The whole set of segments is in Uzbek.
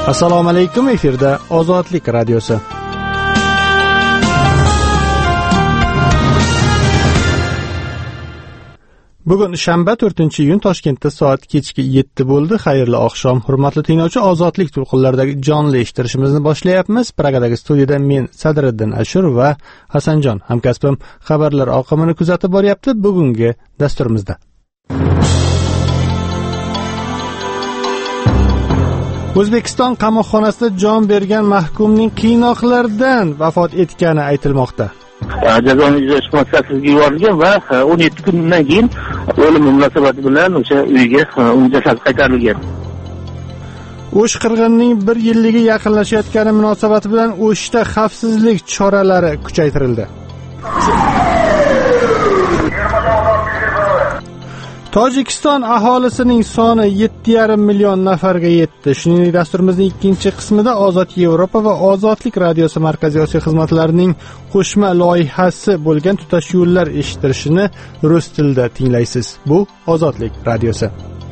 Assalomu alaykum, efirda Ozodlik radiosi. Bugun shanba 4-iyun Toshkentda soat kechki 7 bo'ldi. Xayrli oqshom, hurmatli tinglovchi. Ozodlik to'lqinlaridagi jonli eshittirishimizni boshlayapmiz. Pragadagi studiyada men Sadriddin Ashur va Hasanjon hamkasbim xabarlar oqimini kuzatib boryapti. Bugungi dasturimizda O'zbekiston qamoqxonasida jon bergan mahkumning qiynoqlardan vafot etgani aytilmoqda. Jazoni ijrochi muassasasiga yuborilgan va 17 kundan keyin o'limi munosabati bilan o'sha uyga uning jasadi qaytarilgan. O'sh qirg'inning 1 yilligi yaqinlashayotgani munosabati bilan O'shda xavfsizlik choralari kuchaytirildi. Tojikiston aholisining soni 7,5 million nafarga yetdi. Shuningdek, dasturimizning ikkinchi qismida Ozod Yevropa va Ozodlik radiosi Markaziy Osiyo xizmatlarining qo'shma loyihasi bo'lgan tutash yo'llar eshittirishini rus tilida tinglaysiz. Bu Ozodlik radiosi.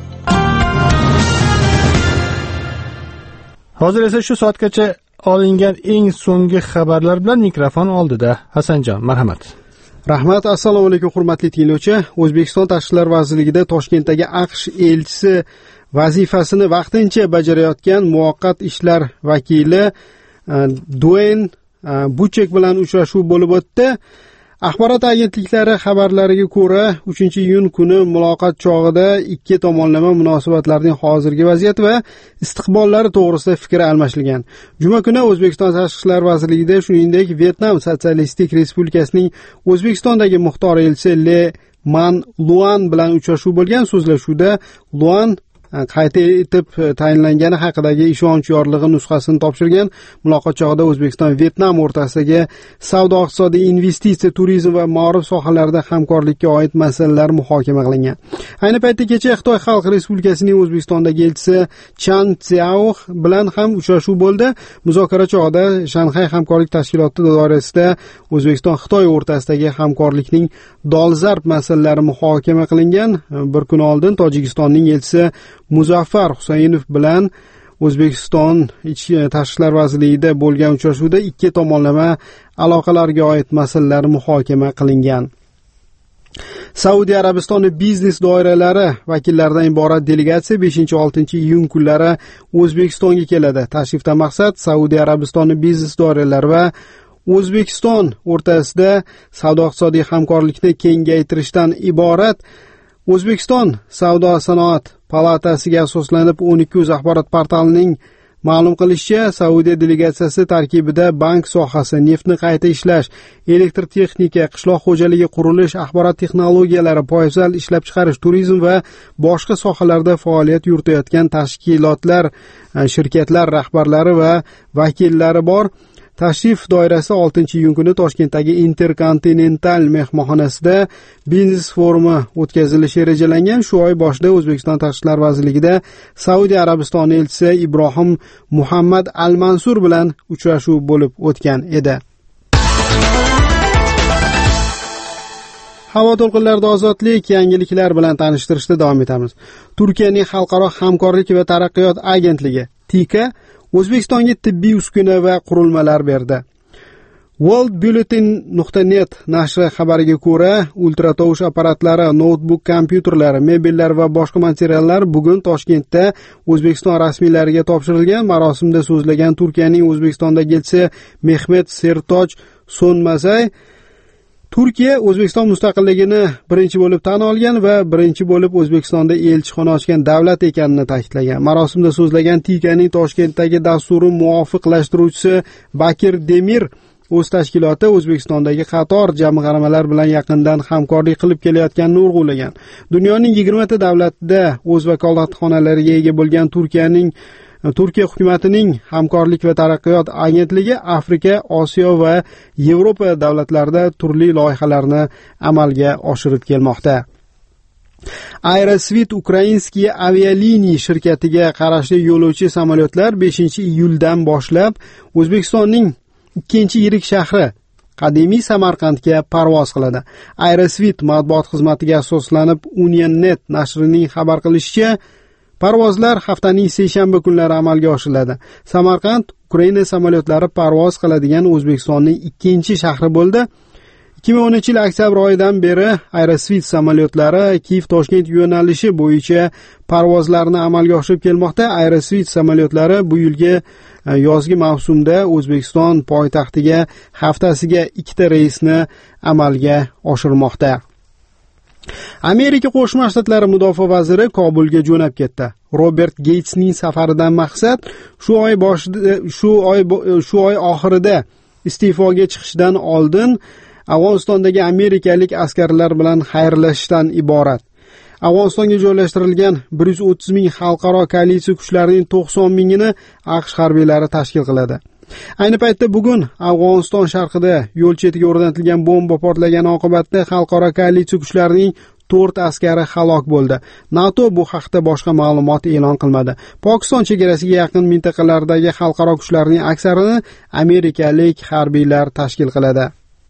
Hozir esa shu soatgacha olingan eng so'nggi xabarlar bilan mikrofon oldida Hasanjon, marhamat. Rahmat, assalomu alaykum hurmatli tinglovchi. O'zbekiston Tashqi ishlar vazirligida Toshkentdagi AQSh elchisi vazifasini vaqtincha bajarayotgan muvaqqat ishlar vakili Dueyn Buchek bilan uchrashuv bo'lib o'tdi. Axborot agentliklari xabarlariga ko'ra, 3-iyun kuni muloqot chog'ida ikki tomonlama munosabatlarning hozirgi vaziyati va istiqbollari to'g'risida fikr almashilgan. Juma kuni O'zbekiston Tashqi ishlar vazirligida, shuningdek, Vyetnam Sotsialistik Respublikasining O'zbekistondagi muxtor elchisi Le Man Luan bilan uchrashuv bo'lgan. So'zlashuvda Luan qayta etib tayinlangani haqidagi ishonch yorlig'i nusxasini topshirgan. Muloqot chog'ida O'zbekiston Vyetnam o'rtasidagi savdo, iqtisodiy, investitsiya, turizm va ma'rif sohalarida hamkorlikka oid masalalar muhokama qilingan. Ayni paytda kecha Xitoy Xalq Respublikasining O'zbekistondagi elchisi Chan Tsiao bilan ham uchrashuv bo'ldi. Muzokara chog'ida Shanxay hamkorlik tashkiloti doirasida O'zbekiston Xitoy o'rtasidagi hamkorlikning dolzarb masalalari muhokama qilingan. Bir kun oldin Tojikistonning elchisi Muzaffar Husaynov bilan O'zbekiston Tashqi ishlar vazirligida bo'lgan uchrashuvda ikki tomonlama aloqalarga oid masalalar muhokama qilingan. Saudiya Arabistoni biznes doiralari vakillaridan iborat delegatsiya 5-6-iyun kunlari O'zbekistonga keladi. Tashrifdan maqsad Saudiya Arabistoni biznes doiralari va O'zbekiston o'rtasida savdo-iqtisodiy hamkorlikni kengaytirishdan iborat. O'zbekiston Savdo-sanoat palatasiga asoslanib 12 axborot portalining ma'lum qilishicha, Saudiya delegatsiyasi tarkibida bank sohasi, neftni qayta ishlash, elektr texnika, qishloq xo'jaligi, qurilish, axborot texnologiyalari, poyabzal ishlab chiqarish, turizm va boshqa sohalarda faoliyat yuritayotgan tashkilotlar, shirkatlar rahbarlari va vakillari bor. Tashrif doirasida 6-iyun kuni Toshkentdagi Intercontinental mehmonxonasida biznes forumi o'tkazilishi rejalangan. Shu oy boshida O'zbekiston Tashqi ishlar vazirligida Saudiya Arabistoni elchisi Ibrohim Muhammad Al-Mansur bilan uchrashuv bo'lib o'tgan edi. Havo to'lqinlarida ozodlik yangiliklar bilan tanishtirishda davom etamiz. Turkiyaning Xalqaro hamkorlik va taraqqiyot agentligi TIKA O'zbekistonga tibbiy uskuna va qurilmalar berdi. Worldbulletin.net nashri xabariga ko'ra, ultratovush apparatlari, noutbuk kompyuterlari, mebellar va boshqa materiallar bugun Toshkentda O'zbekiston rasmiylariga topshirilgan. Marosimda so'zlagan Turkiyaning O'zbekistondagi elchisi Mehmet Sertoj So'nmasay, Turkiya O'zbekiston mustaqilligini birinchi bo'lib tan olgan va birinchi bo'lib O'zbekistonda elchixona ochgan davlat ekanini ta'kidlagan. Marosimda so'zlagan TIKAning Toshkentdagi dasturi muvofiqlashtiruvchisi Bakir Demir o'z tashkiloti O'zbekistondagi qator jamg'armalar bilan yaqindan hamkorlik qilib kelayotganini urg'ulagan. Dunyoning 20 ta davlatida o'z vakolatxonalariga ega bo'lgan Turkiya hukumatining hamkorlik va taraqqiyot agentligi Afrika, Osiyo va Yevropa davlatlarida turli loyihalarni amalga oshirib kelmoqda. Aerosvit Ukrainskiy avialiniya shirkatiga qarashli yo'lovchi samolyotlar 5-iyuldan boshlab O'zbekistonning ikkinchi yirik shahri qadimiy Samarqandga parvoz qiladi. Aerosvit matbuot xizmatiga asoslanib Unionnet nashrining xabar qilishicha, Parvozlar haftaning seshanba kunlari amalga oshiriladi. Samarqand Ukraina samolyotlari parvoz qiladigan O'zbekistonning ikkinchi shahri bo'ldi. 2010-yil oktyabr oyidan beri Aerosvit samolyotlari Kiev-Toshkent yo'nalishi bo'yicha parvozlarni amalga oshirib kelmoqda. Aerosvit samolyotlari bu yilgi yozgi mavsumda O'zbekiston poytaxtiga haftasiga 2 reysni amalga oshirmoqda. Amerika Qo'shma Shtatlari mudofaa vaziri Kobulga jo'nab ketdi. Robert Geytsning safaridan maqsad shu oy oxirida iste'foga chiqishdan oldin Afg'onistondagi amerikalik askarlar bilan xayrlashishdan iborat. Afg'onistonga joylashtirilgan 130 ming xalqaro koalitsiya kuchlarining 90 mingini AQSh harbiylari tashkil qiladi. Ayni paytda bugun Afg'oniston sharqida yo'l chetiga o'rnatilgan bomba portlagani oqibatida xalqaro koalitsiya kuchlarining 4 askari halok bo'ldi. NATO bu haqda boshqa ma'lumot e'lon qilmadi. Pokiston chegarasiga yaqin mintaqalardagi xalqaro kuchlarning aksarini amerikalik harbiylar tashkil qiladi.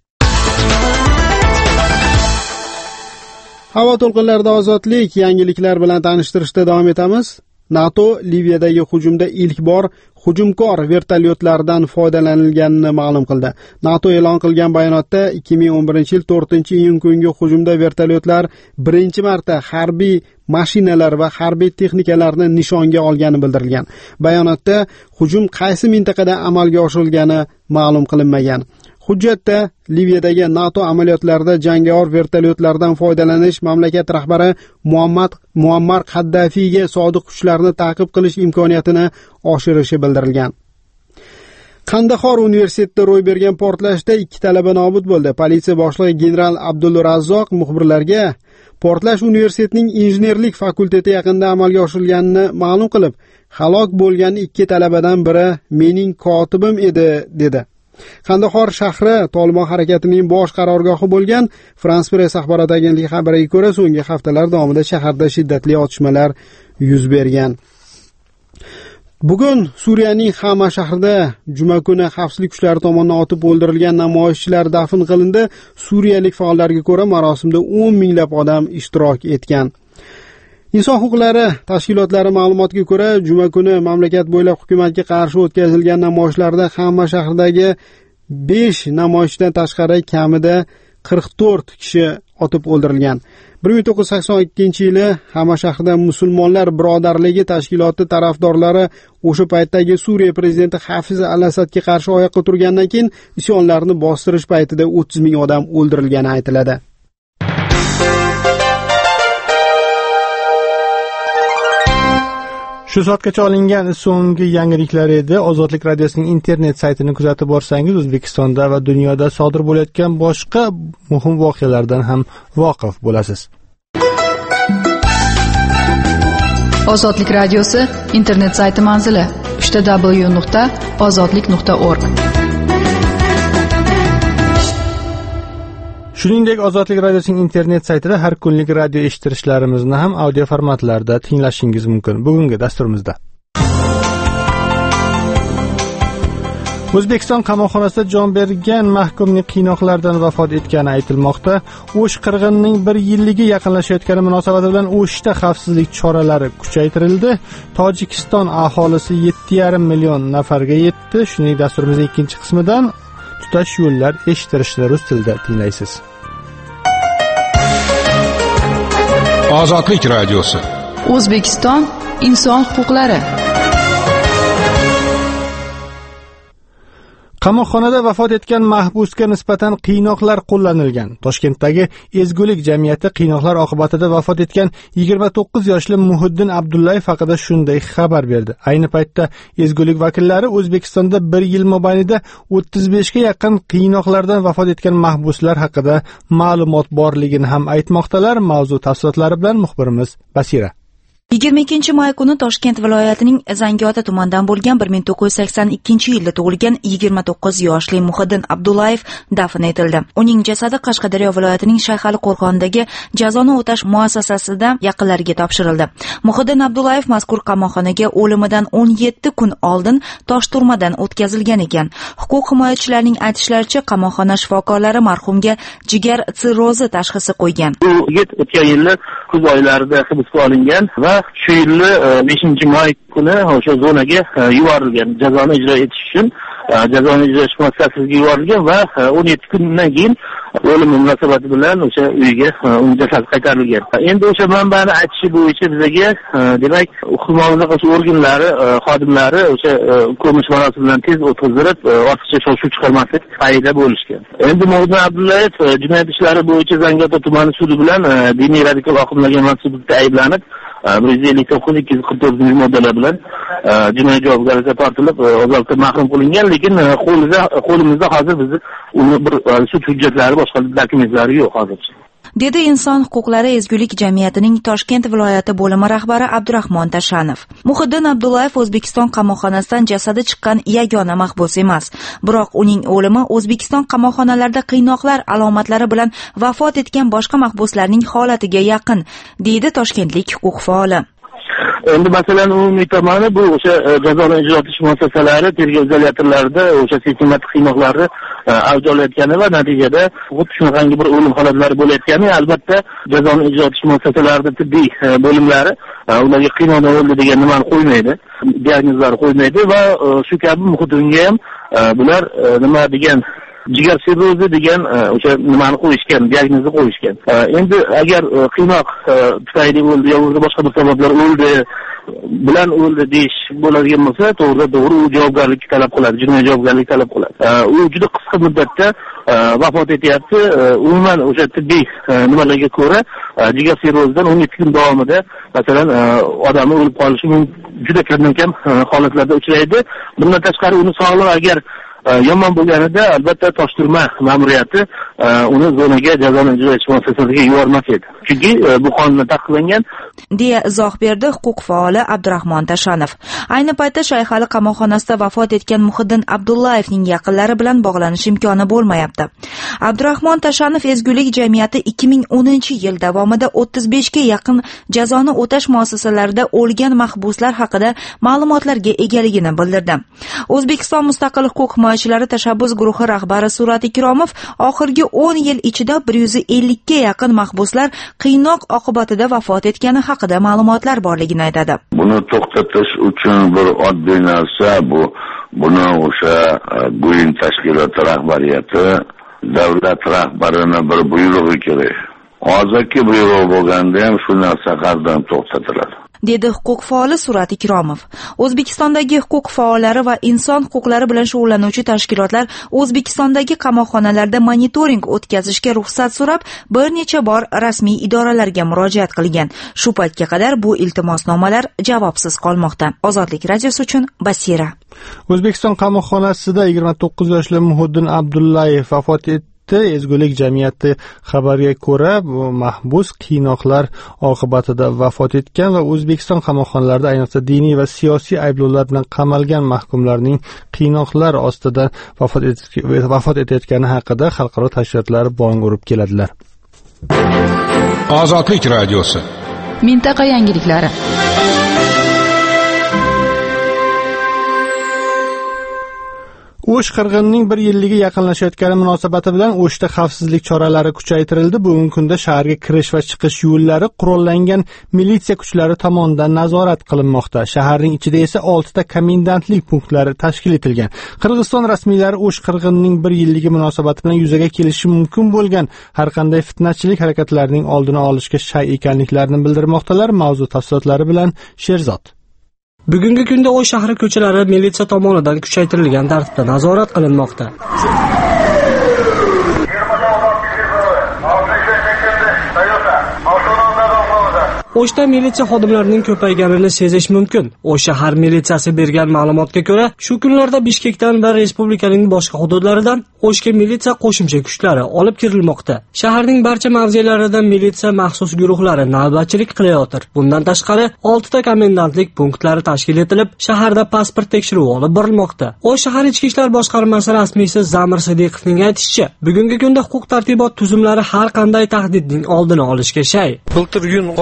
Havo to'lqinlarida ozodlik yangiliklar bilan tanishtirishda davom etamiz. NATO Liviyadagi hujumda ilk bor hujumkor vertolyotlardan foydalanilganini ma'lum qildi. NATO e'lon qilgan bayonotda 2011-yil 4-iyun kungi hujumda vertolyotlar birinchi marta harbiy mashinalar va harbiy texnikalarni nishonga olgani bildirilgan. Bayonotda hujum qaysi mintaqada amalga oshirilgani ma'lum qilinmagan. Hujjatda Liviyadagi NATO amaliyotlarida jangovar vertolyotlardan foydalanish mamlakat rahbari Muammar Qaddafiyga sodiq kuchlarni ta'qib qilish imkoniyatini oshirishi bildirilgan. Qandahor universitetida ro'y bergan portlashda 2 talaba nobud bo'ldi. Politsiya boshlig'i general Abdulrazzoq muxbirlarga portlash universitetning injenerlik fakulteti yaqinida amalga oshirilganini ma'lum qilib, halok bo'lgan 2 talabadan biri mening kotibim edi dedi. Qandahor shahri Tolibon harakatining bosh qarorgohi bo'lgan. France Press axborot agentligi xabariga ko'ra, so'nggi haftalar davomida shaharda shiddatli otishmalar yuz bergan. Bugun Suriyaning Xama shahrida juma kuni xavfsizlik kuchlari tomonidan otib o'ldirilgan namoyishchilar dafn qilindi. Suriyalik faollarga ko'ra, marosimda 10 minglab odam ishtirok etgan. Inson huquqlari tashkilotlari ma'lumotiga ko'ra, juma kuni mamlakat bo'ylab hukumatga qarshi o'tkazilgan namoyishlarda Xama shahridagi 5 namoyishdan tashqari kamida 44 kishi otib o'ldirilgan. 1982-yili Xama shahrida musulmonlar birodarligi tashkiloti tarafdorlari o'sha paytdagi Suriya prezidenti Hafiz al-Asadga qarshi oyoqqa turgandan keyin isyonlarni bostirish paytida 30 ming odam o'ldirilgani aytiladi. Shu soatgacha olingan so'nggi yangiliklar edi. Ozodlik radiosining internet saytini kuzatib borsangiz, O'zbekistonda va dunyoda sodir bo'layotgan boshqa muhim voqealardan ham voqif bo'lasiz. Ozodlik radiosi internet sayti manzili: www.ozodlik.org. Shuningdek, Ozodlik radiosining internet saytida har kunlik radio eshittirishlarimizni ham audio formatlarda tinglashingiz mumkin. Bugungi dasturimizda O'zbekiston qamoqxonasida jon bergan mahkumning qiynoqlardan vafot etgani aytilmoqda. O'sh qirg'inining 1 yilligi yaqinlashayotgani munosabati bilan O'shda xavfsizlik choralari kuchaytirildi. Tojikiston aholisi 7,5 million nafarga yetdi. Shuningdek, dasturimizning ikkinchi qismidan tutash yo'llar eshittirishni rus tilida tinglaysiz. Ozodlik radiosi. O'zbekiston inson huquqlari. Qamoqxonada vafot etgan mahbusga nisbatan qiynoqlar qo'llanilgan. Toshkentdagi Ezgulik jamiyati qiynoqlar oqibatida vafot etgan 29 yoshli Muhiddin Abdullayev haqida shunday xabar berdi. Ayni paytda Ezgulik vakillari O'zbekistonda 1 yil mobaynida 35 ga yaqin qiynoqlardan vafot etgan mahbuslar haqida ma'lumot borligini ham aytmoqdalar. Mavzu tafsilotlari bilan muxbirimiz Basira. 22-may kuni Toshkent viloyatining Zangiota tumanidan bo'lgan 1982-yilda tug'ilgan 29 yoshli Muhiddin Abdullayev dafn etildi. Uning jasadi Qashqadaryo viloyatining Shayxali qo'rg'onidagi jazoni o'tash muassasasida yaqinlariga topshirildi. Muhiddin Abdullayev mazkur qamoqxonaga o'limidan 17 kun oldin Toshturmadan o'tkazilgan ekan. Huquq himoyachilarining aytishlaricha, qamoqxona shifokorlari marhumga jigar sirrozi tashxisi qo'ygan. Bu yigit o'tgan yili kuz oylarida hibsga olingan va shu yilni 5-may kuni o'sha zonaga yuborilgan. Jazoni ijro etish uchun jazoni ijro etish muassasasiga yuborilgan va 17 kundan keyin o'limi munosabati bilan o'sha uyga uning jasadi qaytarilgan. Endi o'sha manbani aytishi bo'yicha bizga demak huquq muhofaza qilish organlari xodimlari o'sha ko'mish marosimidan tez o'tkazib ortiqcha shov-shuv chiqarmaslik payida bo'lishgan. Endi Muhiddin Abdullayev jinoyat ishlari bo'yicha Zangiota tumani sudi bilan diniy radikal oqimlarga mansublikda ayblanib 159-244 moddalar bilan jinoiy javobgarlikka tortilib ozodlikdan mahrum qilingan, lekin qo'limizda hozir bizni uni bir sud hujjatlari boshqa dokumentlari yo'q hozircha. Dedi Inson huquqlari ezgulik jamiyatining Toshkent viloyati bo'limi rahbari Abdurahmon Tashanov. Muhiddin Abdullayev O'zbekiston qamoqxonasidan jasadi chiqqan yagona mahbus emas, biroq uning o'limi O'zbekiston qamoqxonalarida qiynoqlar alomatlari bilan vafot etgan boshqa mahbuslarning holatiga yaqin, deydi toshkentlik huquq faoli. Endi masalan umumiy tomoni bu o'sha jazoni ijro etish muassasalari tergov izolyatorlarida o'sha sistematik qiynoqlarni avj olayotgani va natijada xuddi shunaqangi bir o'lim holatlari bo'layotgani, albatta jazoni ijro etish muassasalarida tibbiy bo'limlari ularga qiynalib o'ldi degan nimani qo'ymaydi, diagnozlarni qo'ymaydi va shu kabi muhitga ham bular nima degan jigar sirrozi degan o'sha nimani qo'yishgan, diagnozni qo'yishgan. Endi agar qiynoq tufayli o'ldi yoki boshqa bir sabablar o'ldi bilan o'ldi deyish bo'ladigan bo'lsa, to'g'ri u javobgarlik talab qiladi, jinoiy javobgarlik talab qiladi. U juda qisqa muddatda vafot etyapti. Umuman o'sha tibbiy nimalarga ko'ra jigar sirrozidan 17 kun davomida masalan odam o'lib qolishi juda kam holatlarda uchraydi. Bundan tashqari uni sog'lig'i agar yomon bo'lganida albatta Toshturma ma'muriyati uni zonaga jazoni ijro etish muassasasiga yubormas edi. Chunki bu qonunda taqiqlangan, deya izoh berdi huquq faoli Abdurahmon Tashanov. Ayni paytda Shayxali qamoqxonasida vafot etgan Muhiddin Abdullayevning yaqinlari bilan bog'lanish imkoni bo'lmayapti. Abdurahmon Tashanov ezgulik jamiyati 2010-yil davomida 35 ga yaqin jazoni o'tash muassasalarida o'lgan mahbuslar haqida ma'lumotlarga egaligini bildirdi. O'zbekiston mustaqil huquq himoyachilari tashabbus guruhi rahbari Surat Ikromov oxirgi 10 yil ichida 150 ga yaqin mahbuslar qiynoq oqibatida vafot etgani haqida ma'lumotlar borligini aytadi. Buni to'xtatish uchun bir oddiy narsa buni o'sha bo'yin tashkiloti rahbariyati davlat rahbarini bir buyrug'i kerak. Hozirgi buyruq bo'lganda ham shu narsa qardan to'xtatiladi, dedi huquq faoli Surat Ikromov. O'zbekistondagi huquq faollari va inson huquqlari bilan shug'ullanuvchi tashkilotlar O'zbekistondagi qamoqxonalarda monitoring o'tkazishga ruxsat so'rab bir necha bor rasmiy idoralarga murojaat qilgan. Shu paytga qadar bu iltimosnomalar javobsiz qolmoqda. Ozodlik radiosi uchun Basira. O'zbekiston qamoqxonasida 29 yoshli Muhiddin Abdullayev vafot etdi. Ezgulik jamiyati xabariga ko'ra, bu mahbus qiynoqlar oqibatida vafot etgan va O'zbekiston qamoqxonalarida ayniqsa diniy va siyosiy ayblovlar bilan qamalgan mahkumlarning qiynoqlar ostida vafot etayotgani haqida xalqaro tashkilotlar bong urib keladilar. Ozodlik radiosi. Mintaqa yangiliklari. O'sh qirg'inining 1 yilligi yaqinlashayotgani munosabati bilan O'shda xavfsizlik choralari kuchaytirildi. Bugungi kunda shaharga kirish va chiqish yo'llari qurollangan militsiya kuchlari tomonidan nazorat qilinmoqda. Shaharning ichida esa 6 ta komendantlik punktlari tashkil etilgan. Qirg'iziston rasmiylari O'sh qirg'inining 1 yilligi munosabati bilan yuzaga kelishi mumkin bo'lgan har qanday fitnachilik harakatlarining oldini olishga shay ekanliklarini bildirmoqdalar. Mavzu tafsilotlari bilan Sherzod. Bugungi kunda O'sh shahri ko'chalari militsiya tomonidan kuchaytirilgan tartibda nazorat qilinmoqda. O'shda militsiya xodimlarining ko'payganini sezish mumkin. O'sh shahar militsiyasi bergan ma'lumotga ko'ra, shu kunlarda Bishkekdan va respublikaning boshqa hududlaridan O'shga militsiya qo'shimcha kuchlari olib kirilmoqda. Shaharning barcha mavzelarida militsiya maxsus guruhlari navbatchilik qilayotir. Bundan tashqari 6 ta komendantlik punktlari tashkil etilib, shaharda pasport tekshiruvi olib borilmoqda. O'sh shahar ichki ishlar boshqarmasi rasmiysi Zamir Sidiqovning aytishicha, bugungi kunda huquq tartibot tuzumlari har qanday tahdidning oldini olishga shay. Bultirgun qo'g'lon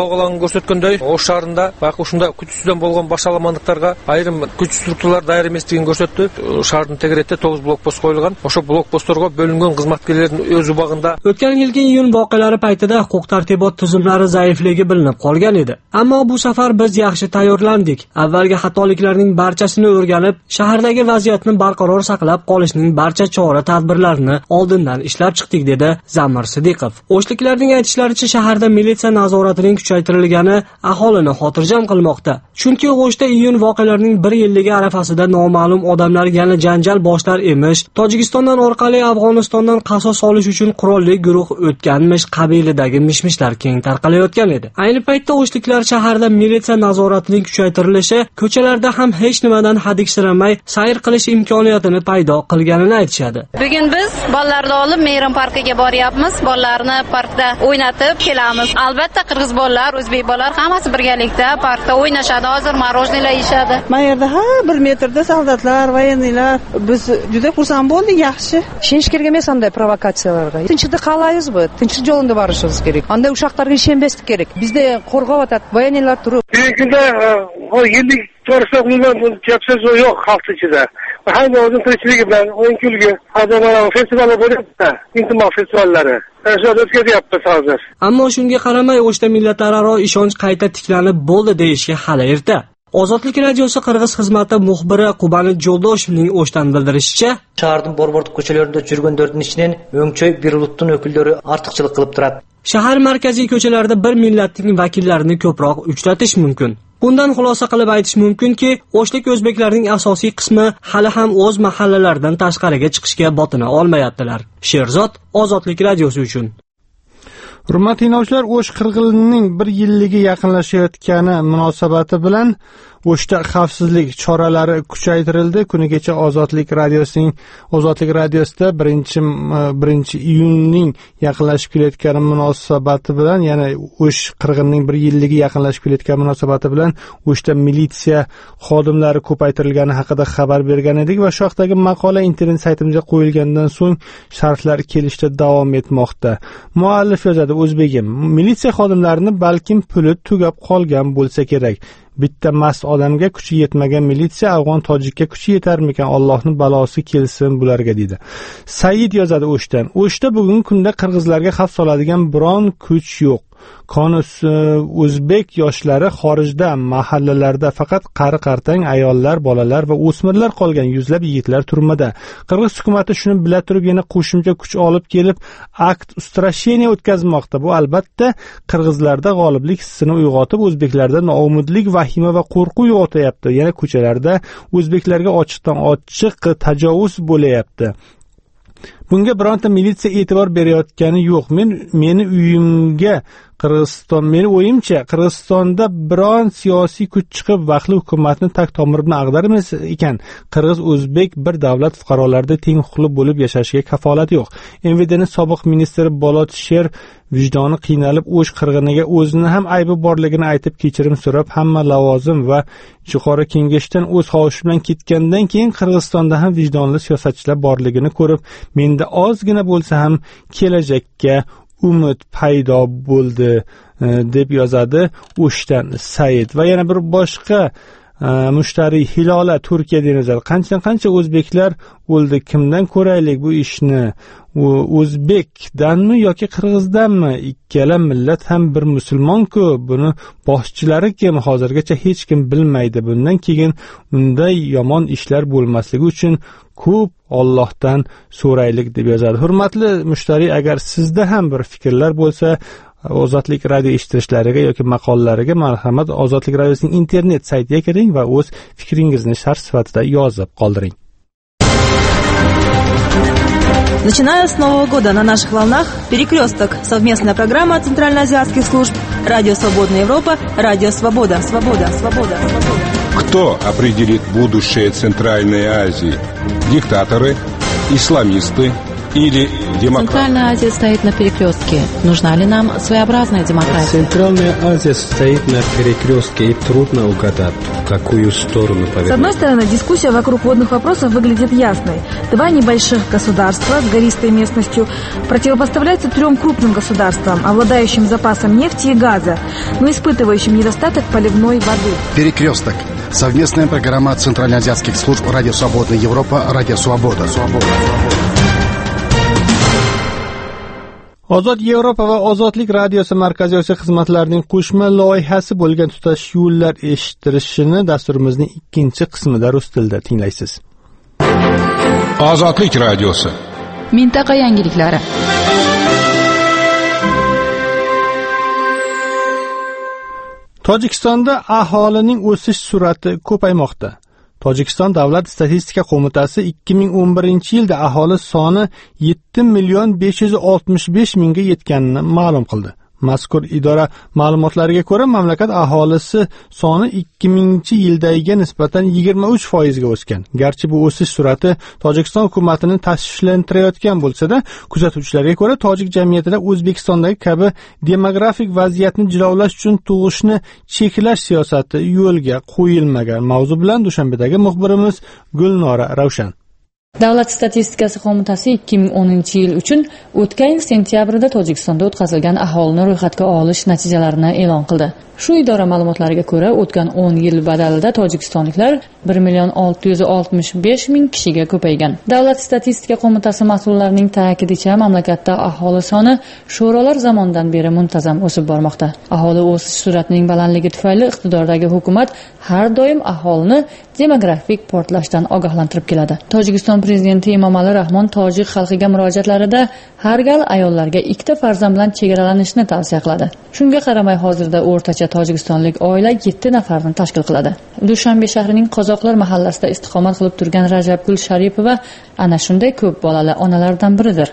көрсөткөндөй, Ош шаарында баягы ушундай күчсүздөн болгон баш аламандыктарга айрым күч структуралар даяр эместигин көрсөттү. Шаардын тегеретте 9 блокпост коюлган. Ошо блокпостторго бөлүнгөн кызматкерлердин өз убагында. O'tgan yilgi iyun voqealari paytida huquq-tartibot tuzumlari zaifligi bilinib qolgan edi. Ammo bu safar biz yaxshi tayyorlandik. Avvalgi xatoliklarning barchasini o'rganib, shahardagi vaziyatni barqaror saqlab qolishning barcha chora-tadbirlarini oldindan ishlab chiqdik, dedi Zamir Sidiqov. O'shliklarning aytishlaricha, shaharda militsiya nazoratining kuchaytirilgani aholini xotirjam qilmoqda. Chunki O'shda iyun voqealarining 1 yilligi arafasida noma'lum odamlar yana janjal boshlar emish, Tojikistondan orqali Afg'onistondan qasos olish uchun qurolli guruh o'tganmish qabilidagi mishmishlar keng tarqalayotgan edi. Ayni paytda O'shliklar shaharda militsiya nazoratining kuchaytirilishi ko'chalarda ham hech nimadan hadiksiramay sayr qilish imkoniyatini paydo qilganini aytishadi. Bugun biz bolalarni olib Meyron parkiga boryapmiz. Bolalarni parkda o'ynatib kelamiz. Albatta qirg'iz bolalar, o'zbek bolalar hammasi birgalikda parkda o'ynashadi. Hozir marojnilar yeyishadi. Mana yerda 1 metrda soldatlar, voyennilar. Biz juda xursand bo'ldik, yaxshi. Ishonish kerak emas anday provokatsiyalarga. Tinchlikda qalaymiz bu. Tinchlik yo'lida borishimiz kerak. Anday ushaqlarga ishonmaslik kerak. Bizda qo'rg'ab atadi, voyennilar turib. Bugungi yillik to'g'risida umuman gap so'z yo'q xalq ichida. Hamma o'zining tirikchiligi bilan o'yin kulgi, hozir festivallar bo'lyapti. Intimoq festivallari. Shunday o'tkazyapmiz hozir. Ammo shunga qaramay O'shda millatlararo ishonch qayta tiklanib bo'ldi deyishga hali erta. Ozodlik radiosi qirg'iz xizmati muxbiri Qubanit Joldoshevning O'shdan bildirishicha, shaharning bor-bor ko'chalarida yurganlarning ichidan o'ngchoy bir ulutning vakillari ortiqchilik qilib turadi. Shahar markaziy ko'chalarida bir millatning vakillarini ko'proq uchratish mumkin. Bundan xulosa qilib aytish mumkinki, O'shlik o'zbeklarning asosiy qismi hali ham o'z mahallalaridan tashqariga chiqishga botina olmayaptilar. Sherzod, Ozodlik radiosi uchun. Hurmatli tinglovchilar, O'sh qirg'inining 1 yilligi yaqinlashayotgani munosabati bilan O'shda xavfsizlik choralari kuchaytirildi. Kuni kecha Ozodlik radiosida 1 iyunning yaqinlashib kelayotgani munosabati bilan, ya'ni O'sh qirg'inining 1 yilligi yaqinlashib kelayotgani munosabati bilan O'shda militsiya xodimlari ko'paytirilgani haqida xabar bergan edik va shu haqdagi maqola internet saytimizga qo'yilgandan so'ng sharhlar kelishda davom etmoqda. Muallif yozadi: O'zbegim, militsiya xodimlarini balkim puli tugab qolgan bo'lsa kerak. Bitta mast odamga kuchi yetmagan militsiya afg'on tojikka kuchi yetarmikan? Allohning balosi kelsin bularga, dedi. Said yozadi O'shdan: O'shda bugungi kunda qirg'izlarga xavf soladigan biron kuch yo'q. Konus o'zbek yoshlari xorijda, mahallalarda faqat qari-qartang ayollar, bolalar va o'smirlar qolgan, yuzlab yigitlar turmada. Qirg'iz hukumatı shuni bila turib yana qo'shimcha kuch olib kelib akt ustrasheniya o'tkazmoqda. Bu albatta qirg'izlarda g'oliblik hissini uyg'otib, o'zbeklarda noumidlik, vahima va qo'rquv uyg'otyapti. Yana ko'chalarda o'zbeklarga ochiqdan ochiq tajovuz bo'layapti. Bunga bironta militsiya e'tibor berayotgani yo'q. Meni o'yimcha Qirg'izistonda biron siyosiy kuch chiqib vaqtli hukumatni tak tomir bilan ag'darmas ekan, qirg'iz o'zbek bir davlat fuqarolarida teng huquqli bo'lib yashashiga kafolat yo'q. MVDning sobiq ministri Bolot Sher vijdoni qiynalib O'sh qirg'iniga o'zini ham aybi borligini aytib kechirim so'rab, hamma lavozim va yuqori kengashdan o'z xohishi bilan ketgandan keyin Qirg'izistonda ham vijdonli siyosatchilar borligini ko'rib, menda ozgina bo'lsa ham kelajakka umid paydo bo'ldi, deb yozadi O'shdan Said. Va yana bir boshqa mushtariy Hilola Turkiyadan yozadi: qancha o'zbeklar o'ldi, kimdan ko'raylik bu ishni? O'zbekdanmi yoki qirg'izdanmi? Ikkala millat ham bir musulmon-ku. Buni boshchilari kim? Hozirgacha hech kim bilmaydi. Bundan keyin unday yomon ishlar bo'lmasligi uchun ko'p Allohdan so'raylik, deb yozadi. Hurmatli mushtariy, agar sizda ham bir fikrlar bo'lsa, Ozodlik radio eshittirishlariga yoki maqolalariga marhamat, Ozodlik radiosining internet saytiga kiring va o'z fikringizni sharh sifatida yozib qoldiring. Начиная с Нового года на наших волнах «Перекресток» — совместная программа центральноазиатских служб «Радио Свободная Европа», «Радио Свобода». Кто определит будущее Центральной Азии? Диктаторы, исламисты или демократы? Центральная Азия стоит на перекрестке. Нужна ли нам своеобразная демократия? Центральная Азия стоит на перекрестке, и трудно угадать, в какую сторону повернуть. С одной стороны, дискуссия вокруг водных вопросов выглядит ясной. Два небольших государства с гористой местностью противопоставляются 3 крупным государствам, обладающим запасом нефти и газа. но испытывающим недостаток поливной воды. Перекресток. Совместная программа центральноазиатских служб «Радио Свободная Европа», «Радио Свобода». Ozod Yevropa va Ozodlik radiosi Markaziy Osiyo xizmatlarining qo'shma loyihasi bo'lgan tutash yo'llar eshittirishini dasturimizning ikkinchi qismida rus tilida tinglaysiz. Ozodlik radiosi. Mintaqa yangiliklari. Tojikistonda aholining o'sish sur'ati ko'paymoqda. Tojikiston Davlat statistika qo'mitasi 2011-yilda aholi soni 7,565,000 ga yetganini ma'lum qildi. Mazkur idora ma'lumotlariga ko'ra, mamlakat aholisi soni 2000-yildagiga nisbatan 23% ga o'sgan. Garchi bu o'sish sur'ati Tojikiston hukumatini tashvishlantirayotgan bo'lsa-da, kuzatuvchilarga ko'ra, tojik jamiyatida O'zbekistondagi kabi demografik vaziyatni jilovlash uchun tug'ishni cheklash siyosati yo'lga qo'yilmagan. Mavzu bilan Dushanbedagi muxbirimiz Gulnora Ravshan. Davlat statistikasi qo'mitasi 2010-yil uchun o'tgan yil sentyabrda Tojikistonda o'tkazilgan aholini ro'yxatga olish natijalarini e'lon qildi. Shu idora ma'lumotlariga ko'ra, o'tgan 10 yil badalida tojikistonliklar 1,665,000 kishiga ko'paygan. Davlat statistika qo'mitasi mas'ullarining ta'kidicha, mamlakatda aholi soni sho'rolar zamonidan beri muntazam o'sib bormoqda. Aholi o'sish sur'atining balandligi tufayli iqtidordagi hukumat har doim aholini demografik portlashdan ogohlantirib keladi. Tojikiston prezidenti Emomali Rahmon tojik xalqiga murojaatlarida har gal ayollarga 2 farzand bilan chegaralanishni tavsiya qiladi. Shunga qaramay, hozirda o'rtacha tojikistonlik oila 7 nafarni tashkil qiladi. Dushanbe shahrining Qozoqlar mahallasida istiqomat qilib turgan Rajabgul Sharipova ana shunday ko'p bolali onalardan biridir.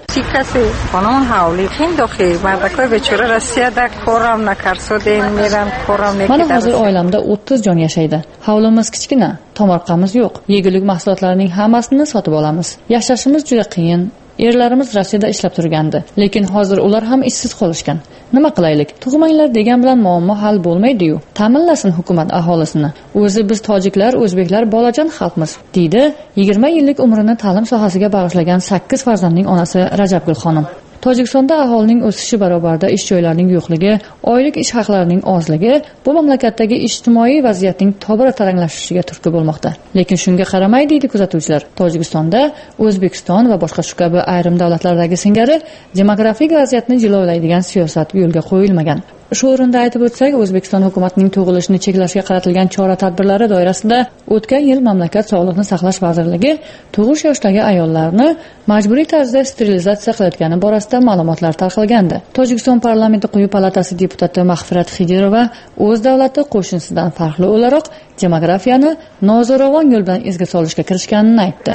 Mana hozir oilamda 30 jon yashaydi. Hovlimiz kichkina, tomorqamiz yo'q. Yegulik mahsulotlarining hammasini sotib olamiz. Yashashimiz juda qiyin. Erlarimiz Rossiyada ishlab turgandi, lekin hozir ular ham ishsiz qolishgan. Nima qilaylik? Tug'manglar degan bilan muammo hal bo'lmaydi-yu. Ta'minlasin hukumat aholisini. O'zi biz tojiklar, o'zbeklar bolajon xalqmiz, deydi 20 yillik umrini ta'lim sohasiga bag'ishlagan 8 farzandning onasi Rajabgul xonim. Tojikistonda aholining o'sishi barobarida ish joylarining yo'qligi, oylik ish haqlarining ozligi bu mamlakatdagi ijtimoiy vaziyatning tobora taranglashishiga turtki bo'lmoqda. Lekin shunga qaramay, deydi kuzatuvchilar, Tojikistonda O'zbekiston va boshqa shu kabi ayrim davlatlardagi singari demografik vaziyatni jilovlaydigan siyosat yo'lga qo'yilmagan. Shu o'rinda aytib o'tsak, O'zbekiston hukumatining tug'ilishni cheklashga qaratilgan chora-tadbirlari doirasida o'tgan yil mamlakat Sog'liqni saqlash vazirligi tug'ish yoshidagi ayollarni majburiy tarzda sterilizatsiya qilayotgani borasida ma'lumotlar tarqalgandi. Tojikiston parlamenti quyi palatasi deputati Mahfirat Xidirova o'z davlati qo'shnisidan farqli o'laroq demografiyani nozo'ravon yo'l bilan izga solishga kirishganini aytdi.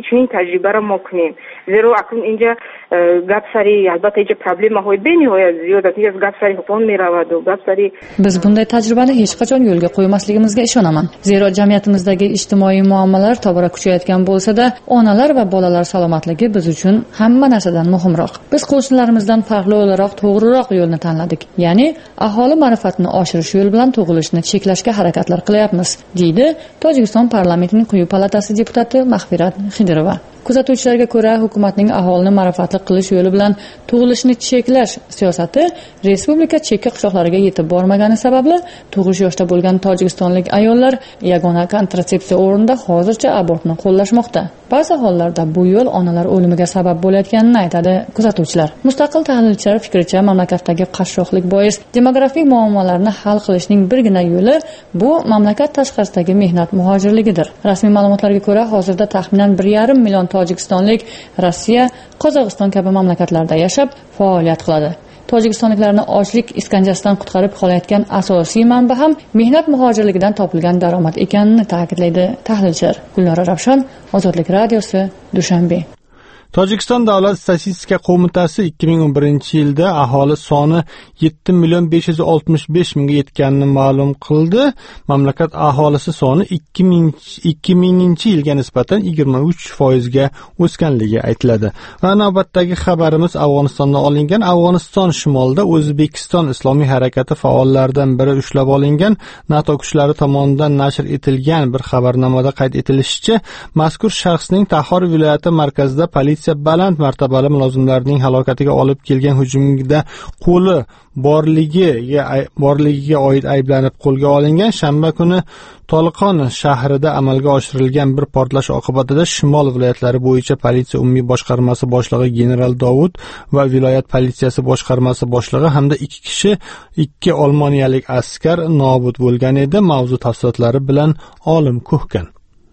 Zero akun inja gapsari albatta inja problemahoy benihoyat ziyodat gapsari hukm meravadi gapsari. Biz bunday tajribani hech qachon yo'lga qo'ymasligimizga ishonaman. Zero jamiyatimizdagi ijtimoiy muammolar tobora kuchayotgan bo'lsa-da, onalar va bolalar salomatligi biz uchun hamma narsadan muhimroq. Biz qo'shnilarimizdan farqli o'laroq to'g'riroq yo'lni tanladik. Ya'ni aholi ma'rifatini oshirish yo'li bilan tug'ilishni cheklashga harakatlar qilyapmiz, deydi Tojikiston parlamentining quyi palatasi deputati Mahfirat Xidirova. Kuzatuvchilarga ko'ra, hukumatning aholini ma'rifatli qilish yo'li bilan tug'ilishni cheklash siyosati respublika chekka qishloqlariga yetib bormagani sababli tug'ish yoshida bo'lgan tojikistonlik ayollar yagona kontratsepsiya o'rnida hozircha abortni qo'llashmoqda. Ba'zi hollarda bu yo'l onalar o'limiga sabab bo'layotganini aytadi kuzatuvchilar. Mustaqil tahlilchilar fikricha, mamlakatdagi qashshoqlik bois demografik muammolarni hal qilishning birgina yo'li bu mamlakat tashqarisidagi mehnat muhojirligidir. Rasmiy ma'lumotlarga ko'ra, hozirda taxminan 1,5 million tojikistonlik Rossiya, Qozog'iston kabi mamlakatlarda yashab faoliyat qiladi. Tojikistonliklarni ochlik iskanjasidan qutqarib qolayotgan asosiy manba ham mehnat muhojirligidan topilgan daromad ekanini ta'kidlaydi tahlilchilar. Gulnora Ravshan, Ozodlik radiosi, Dushanbe. Tojikiston Davlat statistika qo'mitasi 2011-yilda aholi soni 7,565,000 ga yetganini ma'lum qildi. Mamlakat aholisi soni 2000-yilga nisbatan 23% ga o'sganligi aytiladi. Va navbatdagi xabarimiz Afg'onistondan olingan. Afg'oniston shimolida O'zbekiston Islomiy harakati faollaridan biri ushlab olingan. NATO kuchlari tomonidan nashr etilgan bir xabarnomada qayd etilishicha, mazkur shaxsning Tahor viloyati markazida politsiya politsiya baland martabali mulozimlarining halokatiga olib kelgan hujumda qo'li borligiga oid ayblanib qo'lga olingan shanba kuni Toliqon shahrida amalga oshirilgan bir portlash oqibatida Shimol viloyatlari bo'yicha politsiya umumiy boshqarmasi boshlig'i general Dovud va viloyat politsiyasi boshqarmasi boshlig'i hamda 2 olmoniyalik askar nobud bo'lgan edi. Mavzu tafsilotlari bilan Olim Kuhkan.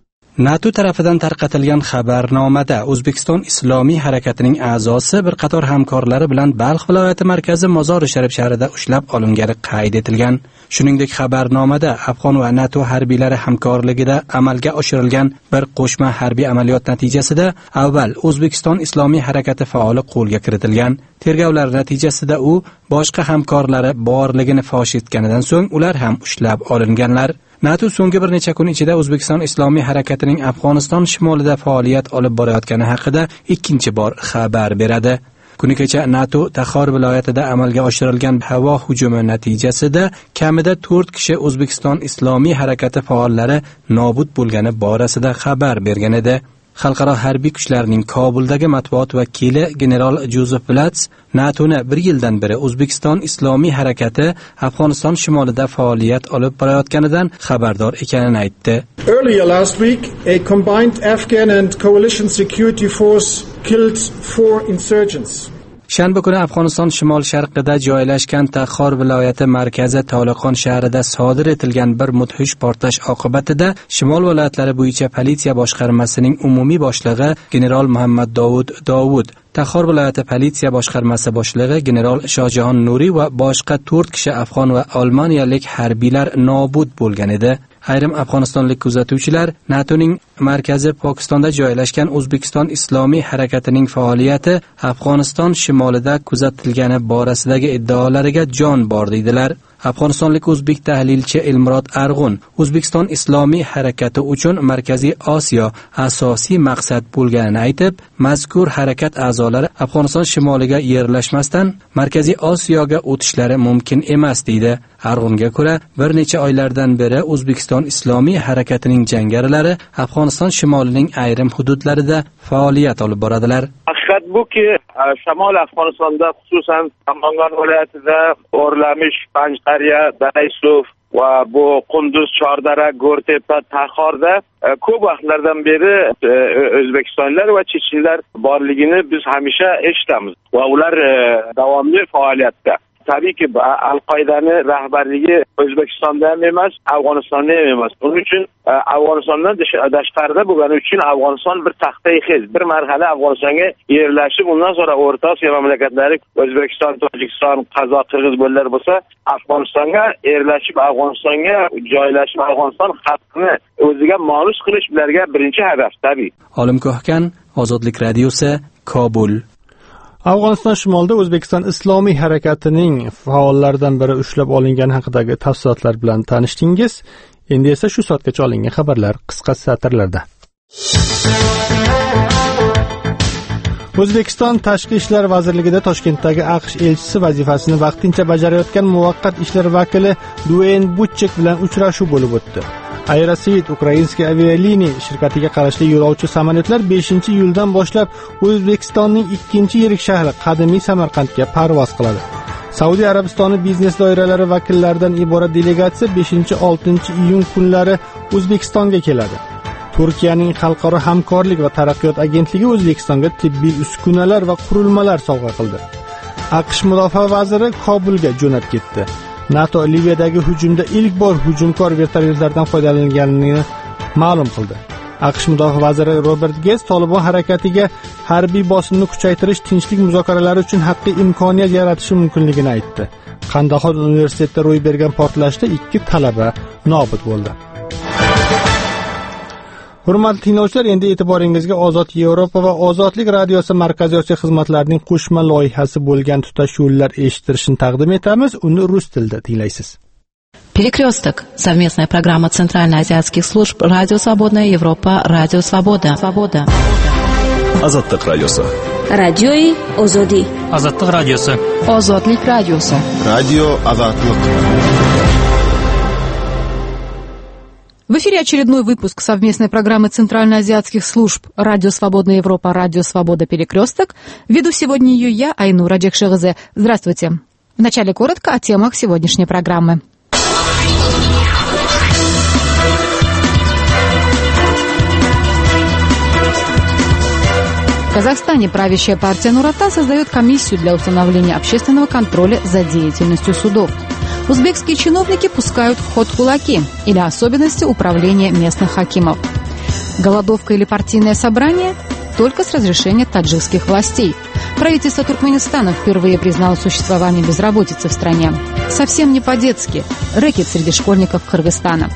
NATO tarafidan tarqatilgan xabarnomada O'zbekiston Islomiy harakatining a'zosi bir qator hamkorlari bilan Balx viloyati markazi Mozori Sharif shahrida ushlab olingani qayd etilgan. Shuningdek, xabarnomada Afg'on va NATO harbiylari hamkorligida amalga oshirilgan bir qo'shma harbiy amaliyot natijasida avval O'zbekiston Islomiy harakati faoli qo'lga kiritilgan. Tergovlar natijasida u boshqa hamkorlari borligini fosh etganidan so'ng ular ham ushlab olinganlar. NATO so'nggi bir necha kun ichida O'zbekiston Islomiy harakatining Afg'oniston shimolida faoliyat olib borayotgani haqida ikkinchi bor xabar beradi. Kuni kecha NATO Taxor viloyatida amalga oshirilgan havo hujumi natijasida kamida 4 kishi O'zbekiston Islomiy harakati faollari nobud bo'lgani borasida xabar bergan edi. Xalqaro harbiy kuchlarning Kobuldagi matbuot vakili general Jozef Blats NATO'ni 1 yildan beri O'zbekiston Islomiy harakati Afg'oniston shimolida faoliyat olib borayotganidan xabardor ekanini aytdi. Earlier last week, a combined Afghan and coalition security force killed 4 insurgents. Shanba kuni Afg'oniston shimol-sharqida joylashgan Taxor viloyati markazi Toliqon shahrida sodir etilgan bir mudhish portlash oqibatida Shimol viloyatlari bo'yicha politsiya boshqarmasining umumiy boshlig'i general Muhammad Dovud, Taxor viloyati politsiya boshqarmasi boshlig'i general Shohjahon Nuriy va boshqa 4 kishi afg'on va olmoniyalik harbiylar nobud bo'lgan edi. Ayrim afg'onistonlik kuzatuvchilar NATOning markazi Pokistonda joylashgan O'zbekiston Islomiy harakatining faoliyati Afg'oniston shimolida kuzatilgani borasidagi iddaolariga jon bor deydilar. Afg'onistonlik o'zbek tahlilchi Elmurod Arg'un O'zbekiston Islomiy harakati uchun Markaziy Osiyo asosiy maqsad bo'lganini aytib, mazkur harakat a'zolari Afg'oniston shimoliga yerlashmasdan Markaziy Osiyoga o'tishlari mumkin emas deydi. Arg'unga ko'ra, bir necha oylardan beri O'zbekiston Islomiy harakatining jangarilari Afg'oniston shimolining ayrim hududlarida faoliyat olib boradilar. Haqiqat buki, Shimol Afg'onistonda, xususan Namangan viloyatida O'rlamish, Panjqarya, Daraysuf va bu Qunduz, Chordara, Go'rtepa, Taxorda ko'p vaqtlardan beri O'zbekistonlar va chechenlar borligini biz hamisha eshitamiz va ular davomli faoliyatda. Tabiiyki Al-Qoidani rahbarligi O'zbekistonda ham emas, Afg'onistonda ham emas. Uning uchun Afg'onistondan tashqarida bo'lgani uchun Afg'oniston bir taxtai xiz, bir marhala Afg'onistonga yerlashib, undan sonra O'rta Osiyo mamlakatlari O'zbekiston, Tojikiston, Qozoq, Qirg'iz bo'lar bo'lsa, Afg'onistonga yerlashib, Afg'onistonga joylashib, Afg'oniston xalqini o'ziga monus qilish ularga birinchi hadaf tabiiy. Olim Ko'hkan, Ozodlik radiosi, Kobul. Afg'oniston shimolida O'zbekiston Islomiy harakatining faollaridan biri ushlab olingani haqidagi tafsilotlar bilan tanishdingiz. Endi esa shu soatgacha olingan xabarlar qisqa satrlarda. O'zbekiston Tashqi ishlar vazirligida Toshkentdagi AQSh elchisi vazifasini vaqtincha bajarayotgan muvaqqat ishlar vakili Dueyn Butchek bilan uchrashuv bo'lib o'tdi. Aeroseed Ukrainskiy avialiniya shirkatiga qarashli yo'lovchi samolyotlar 5-iyuldan boshlab O'zbekistonning 2-yirik shahri qadimiy Samarqandga parvoz qiladi. Saudiya Arabistoni biznes doiralari vakillaridan iborat delegatsiya 5-6-iyun kunlari O'zbekistonga keladi. Turkiyaning Xalqaro hamkorlik va taraqqiyot agentligi O'zbekistonga tibbiy uskunalar va qurilmalar sovg'a qildi. AQSh mudofaa vaziri Kobulga jo'nab ketdi. NATO Liviyadagi hujumda ilk bor hujumkor vertolyotlardan foydalanganini ma'lum qildi. AQSh mudofaa vaziri Robert Gates Tolibon harakatiga harbiy bosimni kuchaytirish tinchlik muzokaralari uchun haqiqiy imkoniyat yaratishi mumkinligini aytdi. Qandahor universitetida ro'y bergan portlashda 2 talaba nobud bo'ldi. Hurmatli tinglovchilar, endi e'tiboringizga Ozod Yevropa va Ozodlik radiosi Markaziy Osiyo xizmatlarining qo'shma loyihasi bo'lgan tutash yo'llar eshittirishni taqdim etamiz. Uni rus tilida tinglaysiz. Перекресток. Совместная программа Центральноазиатских служб Радио Свободная Европа, Радио Свобода. Ozodlik radiosi. Radioyi Ozodi. Ozodlik radiosi. Ozodlik radiosi. Radio Ozodlik. В эфире очередной выпуск совместной программы Центральноазиатских служб «Радио Свободная Европа», «Радио Свобода. Перекресток». Веду сегодня ее я, Айнур Раджекшеғзе. Здравствуйте. Вначале коротко о темах сегодняшней программы. В Казахстане правящая партия Нур Отан создает комиссию для установления общественного контроля за деятельностью судов. Узбекские чиновники пускают в ход кулаки или особенности управления местных хакимов. Голодовка или партийное собрание только с разрешения таджикских властей. Правительство Туркменистана впервые признало существование безработицы в стране. Совсем не по-детски. Рэкет среди школьников Кыргызстана.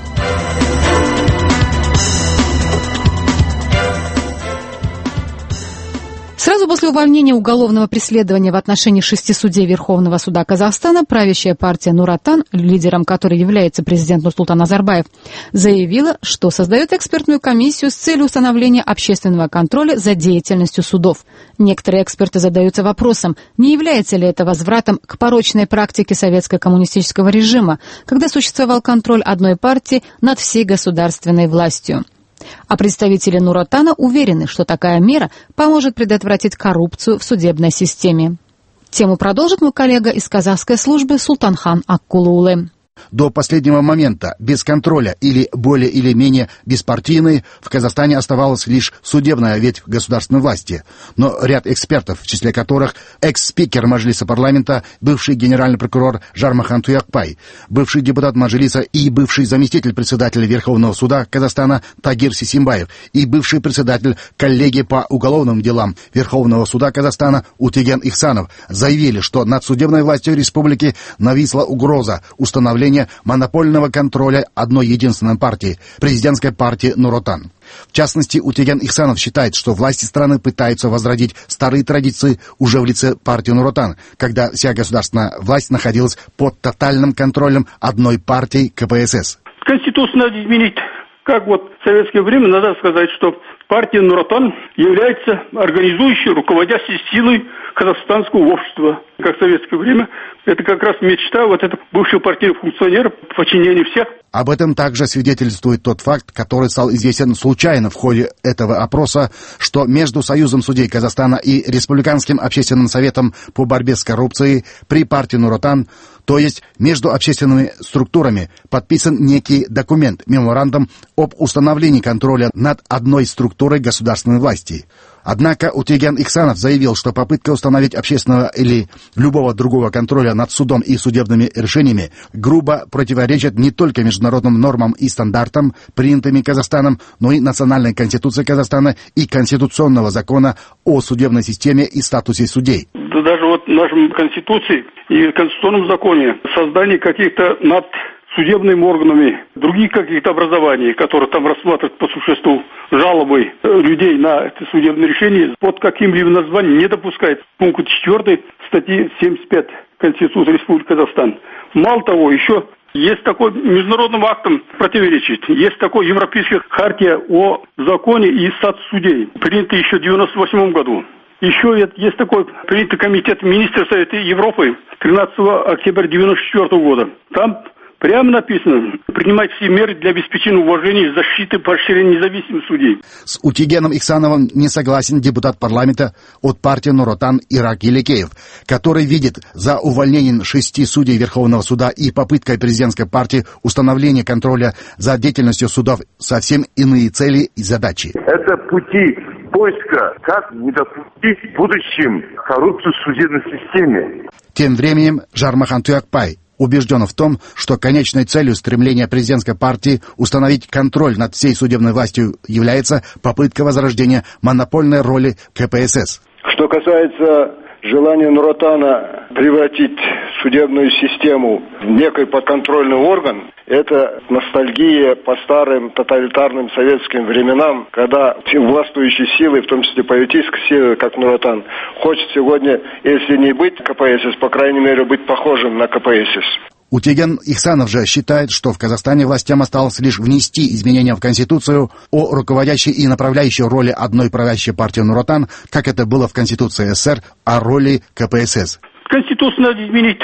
Сразу после увольнения уголовного преследования в отношении 6 судей Верховного суда Казахстана правящая партия Нур Отан, лидером которой является президент Нурсултан Назарбаев, заявила, что создает экспертную комиссию с целью установления общественного контроля за деятельностью судов. Некоторые эксперты задаются вопросом, не является ли это возвратом к порочной практике советско-коммунистического режима, когда существовал контроль одной партии над всей государственной властью. А представители Нур Отана уверены, что такая мера поможет предотвратить коррупцию в судебной системе. Тему продолжит мой коллега из казахской службы Султанхан Аккулуулы. До последнего момента без контроля или более или менее беспартийной в Казахстане оставалась лишь судебная ветвь государственной власти. Но ряд экспертов, в числе которых экс-спикер Мажилиса парламента, бывший генеральный прокурор Жармахан Туякпай, бывший депутат Мажилиса и бывший заместитель председателя Верховного суда Казахстана Тагир Сисимбаев и бывший председатель коллегии по уголовным делам Верховного суда Казахстана Утеген Ихсанов заявили, что над судебной властью республики нависла угроза установления монопольного контроля одной единственной партии – президентской партии Нур Отан. В частности, Утеген Ихсанов считает, что власти страны пытаются возродить старые традиции уже в лице партии Нур Отан, когда вся государственная власть находилась под тотальным контролем одной партии КПСС. Конституцию надо изменить. Как вот в советское время надо сказать, что партия Нур Отан является организующей, руководящей силой казахстанского общества. Как в советское время, это как раз мечта вот этого бывшего партийного функционера в подчинении всех. Об этом также свидетельствует тот факт, который стал известен случайно в ходе этого опроса, что между Союзом судей Казахстана и Республиканским общественным советом по борьбе с коррупцией при партии Нур Отан, то есть между общественными структурами, подписан некий документ, меморандум об установлении контроля над одной структурой государственной власти. Однако Утеген Ихсанов заявил, что попытка установить общественного или любого другого контроля над судом и судебными решениями грубо противоречит не только международным нормам и стандартам, принятыми Казахстаном, но и национальной конституции Казахстана и конституционного закона о судебной системе и статусе судей. Даже вот в нашей конституции и в конституционном законе создание каких-то над судебными органами, других каких-то образований, которые там рассматривают по существу жалобы людей на это судебное решение, под каким-либо названием не допускает. Пункт 4 статьи 75 Конституции Республики Казахстан. Мало того, еще есть такой международным актом противоречит. Есть такой Европейская хартия о законе и статусе судей, принятая еще в 1998 году. Еще есть такой принятый комитет министров Совета Европы 13 октября 1994 года. Там прямо написано, принимать все меры для обеспечения уважения, защиты, поощрения независимых судей. С Утегеном Ихсановым не согласен депутат парламента от партии Нур Отан Ирак Елекеев, который видит за увольнением 6 судей Верховного суда и попыткой президентской партии установления контроля за деятельностью судов совсем иные цели и задачи. Это пути поиска, как не допустить в будущем коррупцию в судебной системе. Тем временем Жармахан Туякпай убежден в том, что конечной целью стремления президентской партии установить контроль над всей судебной властью является попытка возрождения монопольной роли КПСС. Что касается желания Нур Отана превратить судебную систему в некий подконтрольный орган, это ностальгия по старым тоталитарным советским временам, когда властвующие силы, в том числе политические силы, как Нур Отан, хочет сегодня, если не быть КПСС, по крайней мере, быть похожим на КПСС. Утеген Ихсанов же считает, что в Казахстане властям осталось лишь внести изменения в Конституцию о руководящей и направляющей роли одной правящей партии Нур Отан, как это было в Конституции СССР, о роли КПСС. Конституцию надо изменить.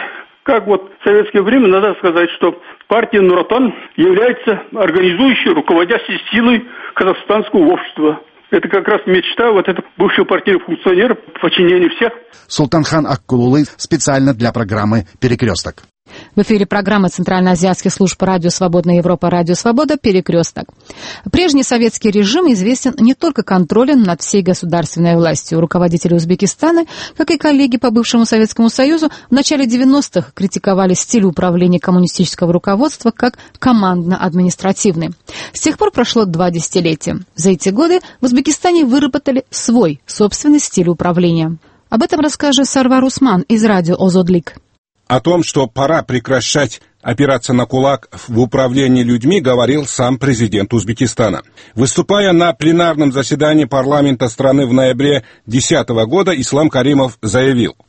Как вот в советское время надо сказать, что партия Нур-Отан является организующей, руководящей силой казахстанского общества. Это как раз мечта вот этого бывшего партийного функционера в подчинении всех. Султанхан Аккулулы специально для программы «Перекресток». В эфире программы Центральноазиатских служб «Радио Свободная Европа», «Радио Свобода», «Перекресток». Прежний советский режим известен не только контролем над всей государственной властью. Руководители Узбекистана, как и коллеги по бывшему Советскому Союзу, в начале 90-х критиковали стиль управления коммунистического руководства как командно-административный. С тех пор прошло 2 десятилетия. За эти годы в Узбекистане выработали свой собственный стиль управления. Об этом расскажет Сарвар Усман из радио «Озодлик». О том, что пора прекращать опираться на кулак в управлении людьми, говорил сам президент Узбекистана. Выступая на пленарном заседании парламента страны в ноябре 2010 года, Ислам Каримов заявил: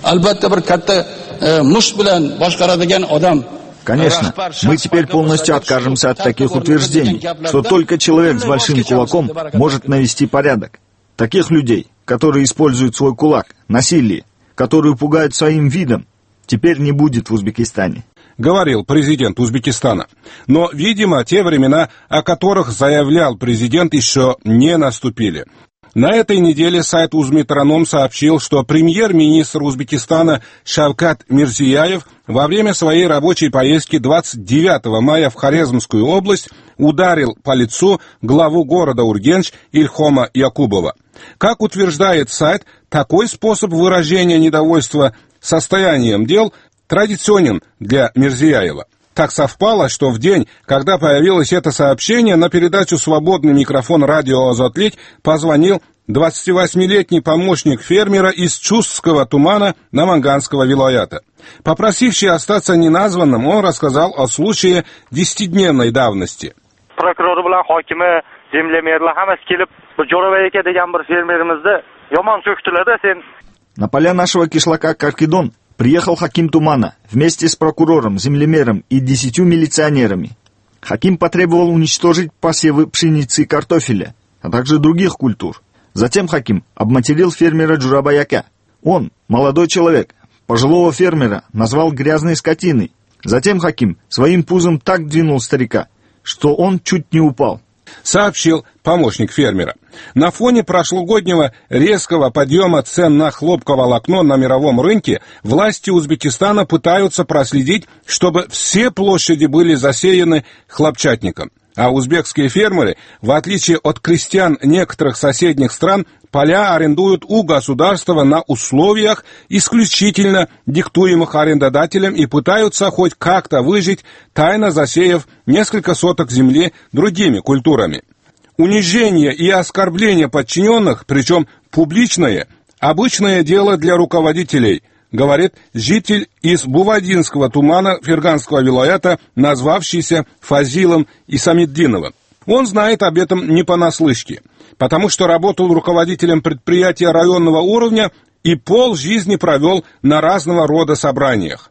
Конечно, мы теперь полностью откажемся от таких утверждений, что только человек с большим кулаком может навести порядок. Таких людей, которые используют свой кулак, насилие, которые пугают своим видом, теперь не будет в Узбекистане. Говорил президент Узбекистана. Но, видимо, те времена, о которых заявлял президент, еще не наступили. На этой неделе сайт Узметроном сообщил, что премьер-министр Узбекистана Шавкат Мирзияев во время своей рабочей поездки 29 мая в Хорезмскую область ударил по лицу главу города Ургенч Ильхома Якубова. Как утверждает сайт, такой способ выражения недовольства состоянием дел традиционен для Мирзияева. Так совпало, что в день, когда появилось это сообщение, на передачу «Свободный микрофон» радио «Озотлик» позвонил 28-летний помощник фермера из Чустского тумана Наманганского вилаята. Попросивший остаться неназванным, он рассказал о случае 10-дневной давности. Prokuror bilan hokimi, землемерлар hammasi kelib, Jo'rabay aka degan bir fermerimizni yomon so'kdilar-da sen. На поля нашего кишлака Каркидон приехал Хаким Тумана вместе с прокурором, землемером и 10 милиционерами. Хаким потребовал уничтожить посевы пшеницы и картофеля, а также других культур. Затем Хаким обматерил фермера Джурабаяка. Он, молодой человек, пожилого фермера назвал грязной скотиной. Затем Хаким своим пузом так двинул старика, что он чуть не упал. Сообщил помощник фермера. На фоне прошлогоднего резкого подъема цен на хлопковолокно на мировом рынке власти Узбекистана пытаются проследить, чтобы все площади были засеяны хлопчатником. А узбекские фермеры, в отличие от крестьян некоторых соседних стран, поля арендуют у государства на условиях, исключительно диктуемых арендодателем, и пытаются хоть как-то выжить, тайно засеяв несколько соток земли другими культурами. Унижение и оскорбление подчиненных, причем публичное, обычное дело для руководителей, говорит житель из Бувадинского тумана Ферганского вилаята, назвавшийся Фазилом Исамиддиновым. Он знает об этом не понаслышке, потому что работал руководителем предприятия районного уровня и полжизни провел на разного рода собраниях.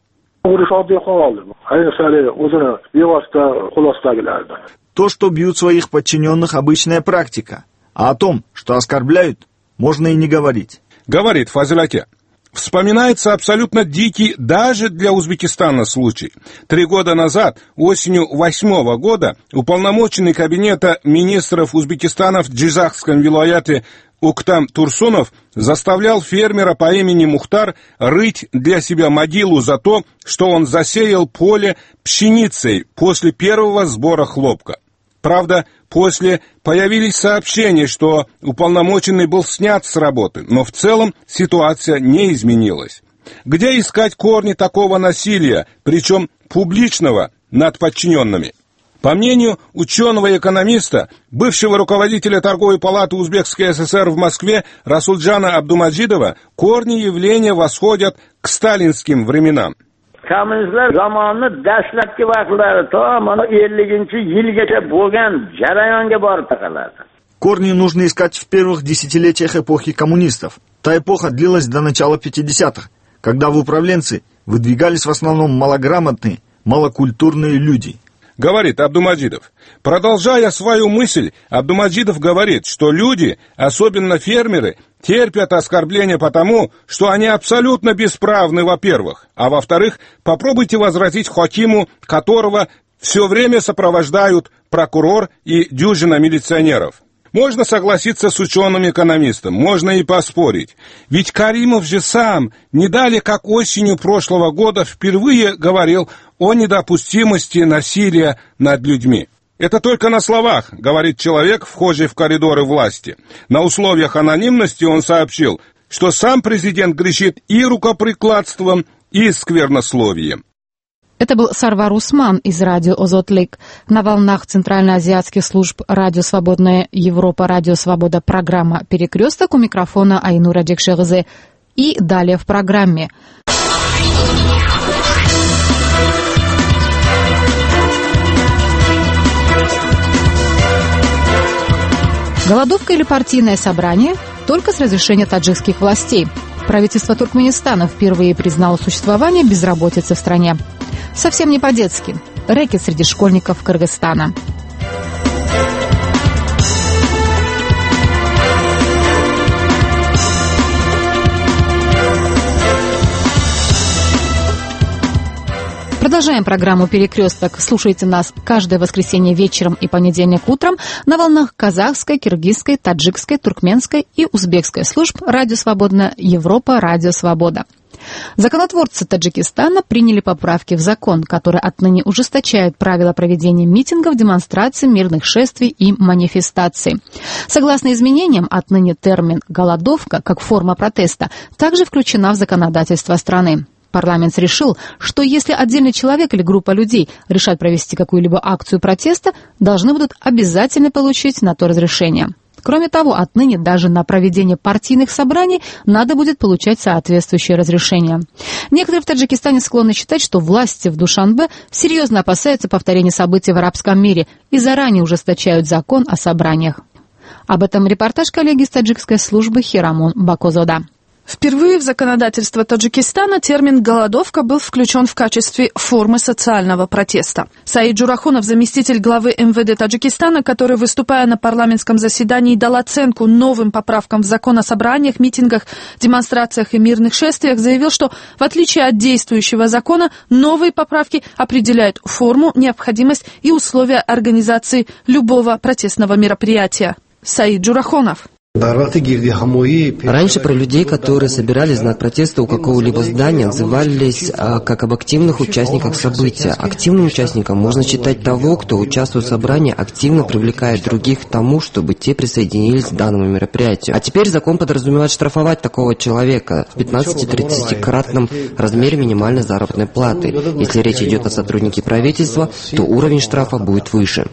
То, что бьют своих подчиненных, обычная практика, а о том, что оскорбляют, можно и не говорить. Говорит Фазиляке. Вспоминается абсолютно дикий даже для Узбекистана случай. 3 года назад, осенью 2008 года, уполномоченный кабинета министров Узбекистана в Джизахском вилаяте Уктам Турсунов заставлял фермера по имени Мухтар рыть для себя могилу за то, что он засеял поле пшеницей после первого сбора хлопка. Правда, после появились сообщения, что уполномоченный был снят с работы, но в целом ситуация не изменилась. Где искать корни такого насилия, причем публичного, над подчиненными? По мнению ученого-экономиста, бывшего руководителя торговой палаты Узбекской ССР в Москве Расулджана Абдумаджидова, корни явления восходят к сталинским временам. Kommunistlar zamonini dastlabki vaqtlari to mana 50-yilgacha bo'lgan jarayonga borib taqaladi. Корни нужно искать в первых десятилетиях эпохи коммунистов. Та эпоха длилась до начала 50-х, когда в управленцы выдвигались в основном малограмотные, малокультурные люди. говорит Абдумаджидов. Продолжая свою мысль, Абдумаджидов говорит, что люди, особенно фермеры, терпят оскорбления потому, что они абсолютно бесправны, во-первых, а во-вторых, попробуйте возразить хакиму, которого все время сопровождают прокурор и дюжина милиционеров. Можно согласиться с ученым-экономистом, можно и поспорить. Ведь Каримов же сам не далее как осенью прошлого года впервые говорил о недопустимости насилия над людьми. Это только на словах, говорит человек, вхожий в коридоры власти. На условиях анонимности он сообщил, что сам президент грешит и рукоприкладством, и сквернословием. Это был Сарвар Усман из радио «Озотлик». На волнах центральноазиатских служб «Радио Свободная Европа», «Радио Свобода» программа «Перекресток», у микрофона Айнура Декшерзе. И далее в программе. Голодовка или партийное собрание? Только с разрешения таджикских властей. Правительство Туркменистана впервые признало существование безработицы в стране. Совсем не по-детски. Рэкет среди школьников Кыргызстана. Продолжаем программу «Перекресток». Слушайте нас каждое воскресенье вечером и понедельник утром на волнах казахской, киргизской, таджикской, туркменской и узбекской служб «Радио Свободная Европа», «Радио Свобода». Законотворцы Таджикистана приняли поправки в закон, которые отныне ужесточают правила проведения митингов, демонстраций, мирных шествий и манифестаций. Согласно изменениям, отныне термин «голодовка» как форма протеста также включена в законодательство страны. Парламент решил, что если отдельный человек или группа людей решат провести какую-либо акцию протеста, должны будут обязательно получить на то разрешение. Кроме того, отныне даже на проведение партийных собраний надо будет получать соответствующее разрешение. Некоторые в Таджикистане склонны считать, что власти в Душанбе серьезно опасаются повторения событий в арабском мире и заранее ужесточают закон о собраниях. Об этом репортаж коллеги из таджикской службы Хирамун Бакозода. Впервые в законодательство Таджикистана термин «голодовка» был включен в качестве формы социального протеста. Саид Джурахунов, заместитель главы МВД Таджикистана, который, выступая на парламентском заседании, дал оценку новым поправкам в закон о собраниях, митингах, демонстрациях и мирных шествиях, заявил, что, в отличие от действующего закона, новые поправки определяют форму, необходимость и условия организации любого протестного мероприятия. Саид Джурахунов. Раньше про людей, которые собирали знак протеста у какого-либо здания, назывались как об активных участниках события. Активным участником можно считать того, кто, участвуя в собрании, активно привлекает других к тому, чтобы те присоединились к данному мероприятию. А теперь закон подразумевает штрафовать такого человека в 15-30-кратном размере минимальной заработной платы. Если речь идет о сотруднике правительства, то уровень штрафа будет выше.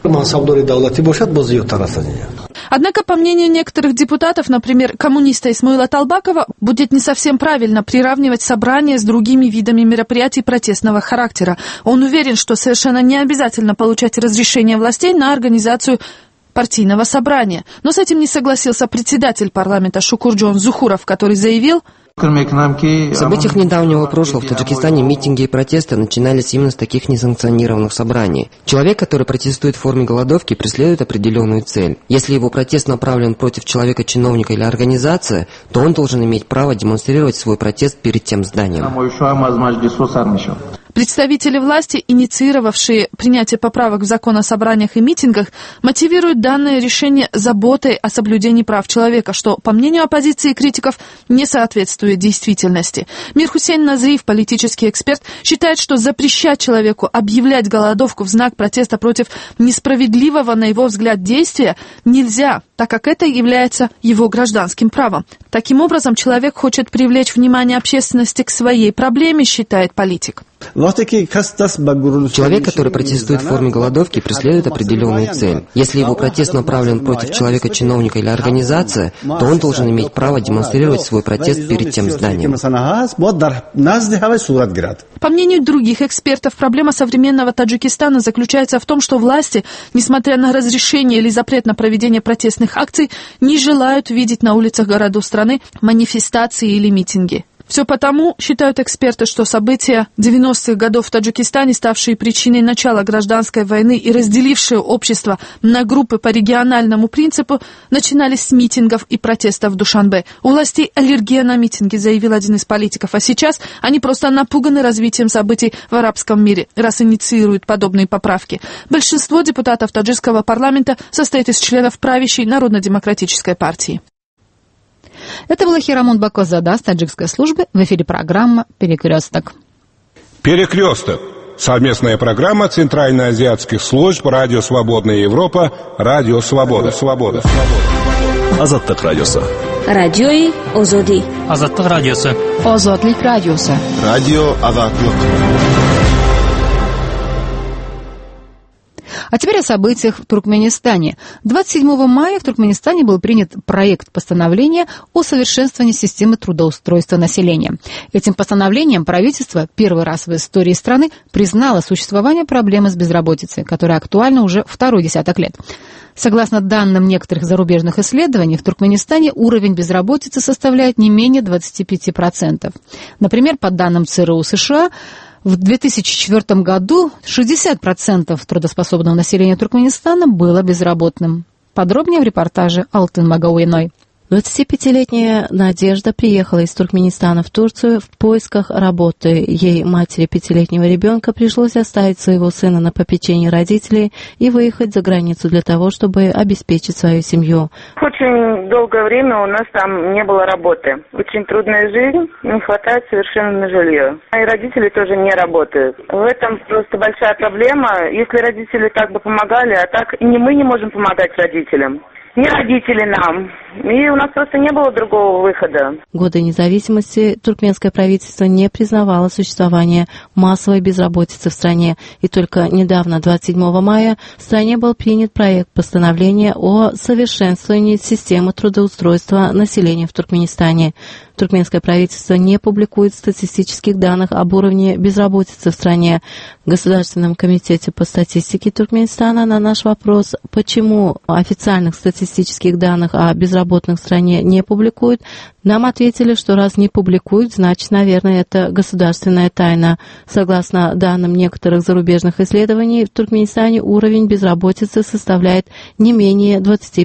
Однако, по мнению некоторых депутатов, например, коммуниста Исмаила Талбакова, будет не совсем правильно приравнивать собрания с другими видами мероприятий протестного характера. Он уверен, что совершенно не обязательно получать разрешение властей на организацию партийного собрания. Но с этим не согласился председатель парламента Шукурджон Зухуров, который заявил: В событиях недавнего прошлого в Таджикистане митинги и протесты начинались именно с таких несанкционированных собраний. Человек, который протестует в форме голодовки, преследует определенную цель. Если его протест направлен против человека, чиновника или организации, то он должен иметь право демонстрировать свой протест перед тем зданием. Представители власти, инициировавшие принятие поправок в закон о собраниях и митингах, мотивируют данное решение заботой о соблюдении прав человека, что, по мнению оппозиции и критиков, не соответствует действительности. Мир Хусейн Назриев, политический эксперт, считает, что запрещать человеку объявлять голодовку в знак протеста против несправедливого, на его взгляд, действия нельзя, так как это является его гражданским правом. Таким образом, человек хочет привлечь внимание общественности к своей проблеме, считает политик. Человек, который протестует в форме голодовки, преследует определенную цель. Если его протест направлен против человека, чиновника или организации, то он должен иметь право демонстрировать свой протест перед тем зданием. По мнению других экспертов, проблема современного Таджикистана заключается в том, что власти, несмотря на разрешение или запрет на проведение протестных акций, не желают видеть на улицах городов страны манифестации или митинги. Все потому, считают эксперты, что события 90-х годов в Таджикистане, ставшие причиной начала гражданской войны и разделившие общество на группы по региональному принципу, начинались с митингов и протестов в Душанбе. У властей аллергия на митинги, заявил один из политиков, а сейчас они просто напуганы развитием событий в арабском мире, раз инициируют подобные поправки. Большинство депутатов таджикского парламента состоит из членов правящей Народно-демократической партии. Это была Хирамон Бакозада с таджикской службы. В эфире программа «Перекресток». «Перекресток» — совместная программа Центральноазиатских служб «Радио Свободная Европа», «Радио Свобода». Азаттык радиосы. Радиои Озоди. Азаттык радиосы. Озодлик радиосы. Радио Азаттык. А теперь о событиях в Туркменистане. 27 мая в Туркменистане был принят проект постановления о совершенствовании системы трудоустройства населения. Этим постановлением правительство первый раз в истории страны признало существование проблемы с безработицей, которая актуальна уже второй десяток лет. Согласно данным некоторых зарубежных исследований, в Туркменистане уровень безработицы составляет не менее 25%. Например, по данным ЦРУ США, в 2004 году 60% трудоспособного населения Туркменистана было безработным. Подробнее в репортаже Алтын Магауиной. 25-летняя Надежда приехала из Туркменистана в Турцию в поисках работы. Ей, матери 5-летнего ребенка, пришлось оставить своего сына на попечении родителей и выехать за границу для того, чтобы обеспечить свою семью. Очень долгое время у нас там не было работы. Очень трудная жизнь, не хватает совершенно на жилье. Мои родители тоже не работают. В этом просто большая проблема. Если родители так бы помогали, а так не мы не можем помогать родителям. Не родители нам. И у нас просто не было другого выхода. В годы независимости туркменское правительство не признавало существование массовой безработицы в стране. И только недавно, 27 мая, в стране был принят проект постановления о совершенствовании системы трудоустройства населения в Туркменистане. Туркменское правительство не публикует статистических данных об уровне безработицы в стране. В Государственном комитете по статистике Туркменистана на наш вопрос, почему официальных статистических данных о безработных в стране не публикуют, нам ответили, что раз не публикуют, значит, наверное, это государственная тайна. Согласно данным некоторых зарубежных исследований, в Туркменистане уровень безработицы составляет не менее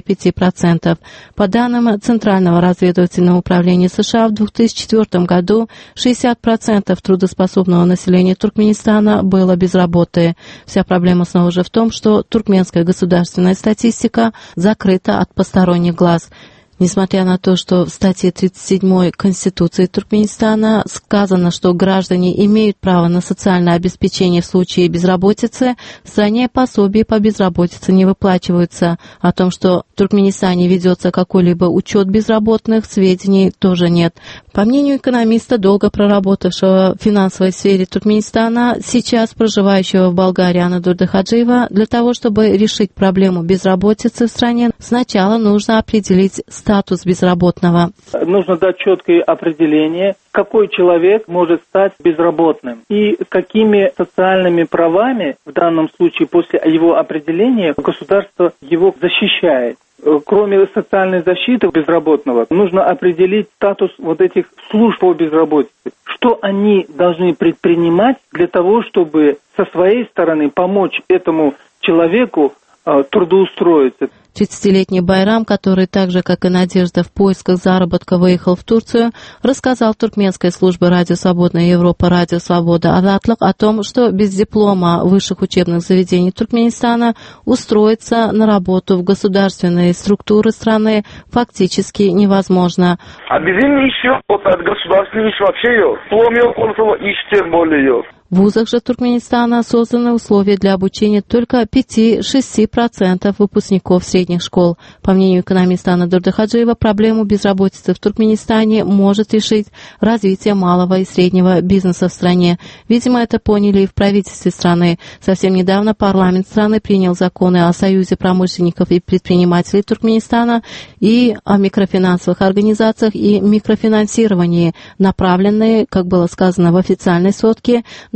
25%. По данным Центрального разведывательного управления США, в 2004 году 60% трудоспособного населения Туркменистана было без работы. Вся проблема снова же в том, что туркменская государственная статистика закрыта от посторонних глаз. Несмотря на то, что в статье 37 Конституции Туркменистана сказано, что граждане имеют право на социальное обеспечение в случае безработицы, в стране пособия по безработице не выплачиваются. О том, что в Туркменистане ведется какой-либо учет безработных, сведений тоже нет. По мнению экономиста, долго проработавшего в финансовой сфере Туркменистана, сейчас проживающего в Болгарии Анадурда Хаджиева, для того, чтобы решить проблему безработицы в стране, сначала нужно определить статус безработного. Нужно дать четкое определение, какой человек может стать безработным и какими социальными правами, в данном случае после его определения, государство его защищает. Кроме социальной защиты безработного, нужно определить статус вот этих служб по безработице. Что они должны предпринимать для того, чтобы со своей стороны помочь этому человеку трудоустроиться. 30-летний Байрам, который так же, как и Надежда, в поисках заработка выехал в Турцию, рассказал туркменской службе «Радио Свободная Европа», «Радио Свобода» Азаттык о том, что без диплома высших учебных заведений Туркменистана устроиться на работу в государственные структуры страны фактически невозможно. А без ничего, от государства ничего вообще yok. Диплом yok, olursa iş tем более yok. В вузах же Туркменистана созданы условия для обучения только 5-6% выпускников средних школ. По мнению экономиста Анадурда Хаджиева, проблему безработицы в Туркменистане может решить развитие малого и среднего бизнеса в стране. Видимо, это поняли и в правительстве страны. Совсем недавно парламент страны принял законы о Союзе промышленников и предпринимателей Туркменистана и о микрофинансовых организациях и микрофинансировании, направленные, как было сказано в официальной сводке, на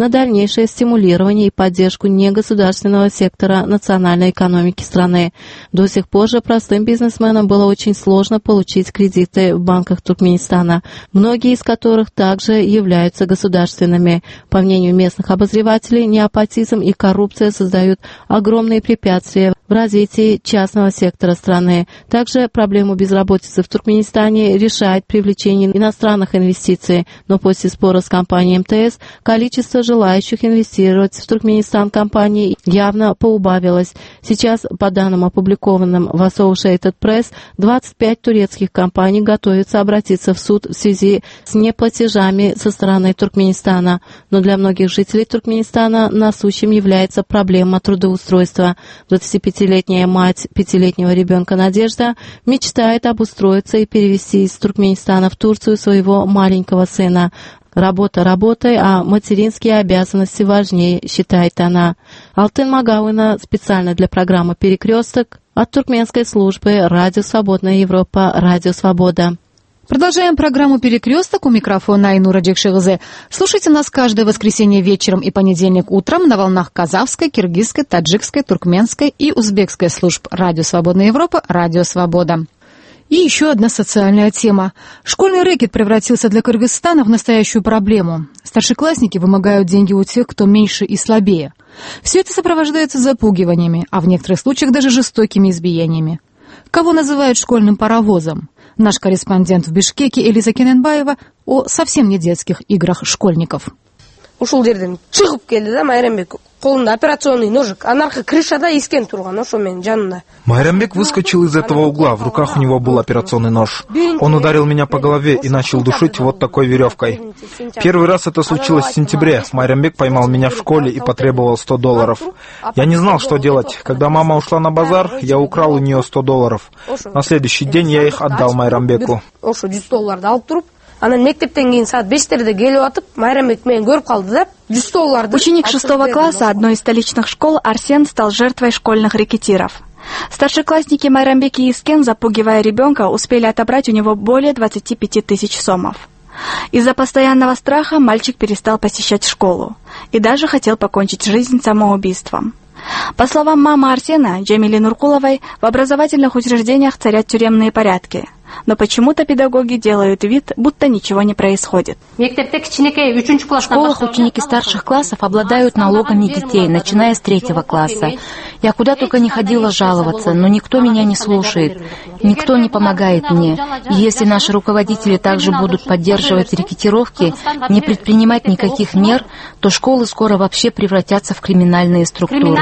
на дальнейшее стимулирование и поддержку негосударственного сектора национальной экономики страны. До сих пор же простым бизнесменам было очень сложно получить кредиты в банках Туркменистана, многие из которых также являются государственными. По мнению местных обозревателей, неопатизм и коррупция создают огромные препятствия в развитии частного сектора страны. Также проблему безработицы в Туркменистане решает привлечение иностранных инвестиций, но после спора с компанией МТС количество желающих инвестировать в Туркменистан компаний явно поубавилось. Сейчас, по данным, опубликованным в Associated Press, 25 турецких компаний готовятся обратиться в суд в связи с неплатежами со стороны Туркменистана. Но для многих жителей Туркменистана насущим является проблема трудоустройства. 25-летняя мать 5-летнего ребенка Надежда мечтает обустроиться и перевести из Туркменистана в Турцию своего маленького сына. Работа работой, а материнские обязанности важнее, считает она. Алтын Магауина специально для программы «Перекресток» от туркменской службы «Радио Свободная Европа», «Радио Свобода». Продолжаем программу «Перекресток». У микрофона Айнура Джекшигзе. Слушайте нас каждое воскресенье вечером и понедельник утром на волнах казахской, киргизской, таджикской, туркменской и узбекской служб «Радио Свободная Европа», «Радио Свобода». И еще одна социальная тема. Школьный рэкет превратился для Кыргызстана в настоящую проблему. Старшеклассники вымогают деньги у тех, кто меньше и слабее. Все это сопровождается запугиваниями, а в некоторых случаях даже жестокими избиениями. Кого называют школьным паровозом? Наш корреспондент в Бишкеке Элиза Кененбаева о совсем не детских играх школьников. Ушул жерден чыгып келди да Майрамбек. Колунда операционный ножик, а наркы крышада искен турган, ошо менин жанымда. Майрамбек выскочил из этого угла, в руках у него был операционный нож. Он ударил меня по голове и начал душить вот такой веревкой. Первый раз это случилось в сентябре. Майрамбек поймал меня в школе и потребовал $100. Я не знал, что делать. Когда мама ушла на базар, я украл у нее $100. На следующий день я их отдал Майрамбеку. Ошо $100 алып туруп, анан мектептен кийин саат 5:00 келип атып, Майрамбек мени көрүп калды да $100. Ученик 6 класса одной из столичных школ Арсен стал жертвой школьных рэкетиров. Старшеклассники Майрамбек и Искен, запугивая ребенка, успели отобрать у него более 25 тысяч сомов. Из-за постоянного страха мальчик перестал посещать школу и даже хотел покончить жизнь самоубийством. По словам мамы Арсена, Джамили Нуркуловой, в образовательных учреждениях царят тюремные порядки. Но почему-то педагоги делают вид, будто ничего не происходит. В школах ученики старших классов обладают налогами детей, начиная с 3 класса. Я куда только не ходила жаловаться, но никто меня не слушает, никто не помогает мне. И если наши руководители также будут поддерживать рекетировки, не предпринимать никаких мер, то школы скоро вообще превратятся в криминальные структуры.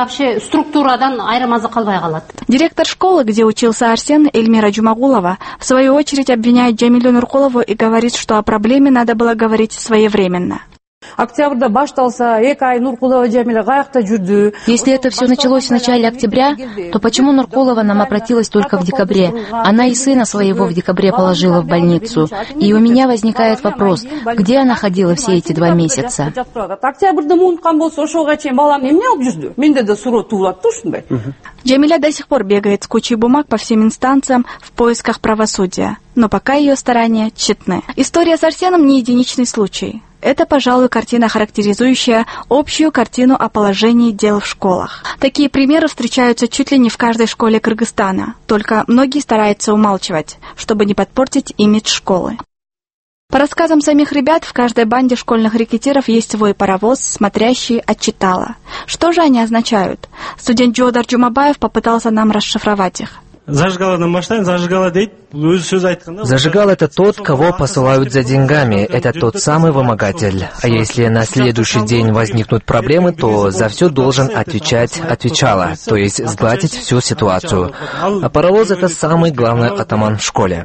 Директор школы, где учился Арсен, Эльмира Джумагулова, в свою очередь обвиняет Джамилю Нуркулову и говорит, что о проблеме надо было говорить своевременно. Если это все началось в начале октября, то почему Нуркулова нам обратилась только в декабре? Она и сына своего в декабре положила в больницу. И у меня возникает вопрос, где она ходила все эти 2 месяца? Джамиля до сих пор бегает с кучей бумаг по всем инстанциям в поисках правосудия, но пока ее старания тщетны. История с Арсеном не единичный случай. Это, пожалуй, картина, характеризующая общую картину о положении дел в школах. Такие примеры встречаются чуть ли не в каждой школе Кыргызстана, только многие стараются умалчивать, чтобы не подпортить имидж школы. По рассказам самих ребят, в каждой банде школьных рэкетиров есть свой паровоз, смотрящий от читала. Что же они означают? Студент Джодар Джумабаев попытался нам расшифровать их. Зажигал — это тот, кого посылают за деньгами. Это тот самый вымогатель. А если на следующий день возникнут проблемы, то за все должен отвечать отвечала, то есть сгладить всю ситуацию. А паровоз — это самый главный атаман в школе.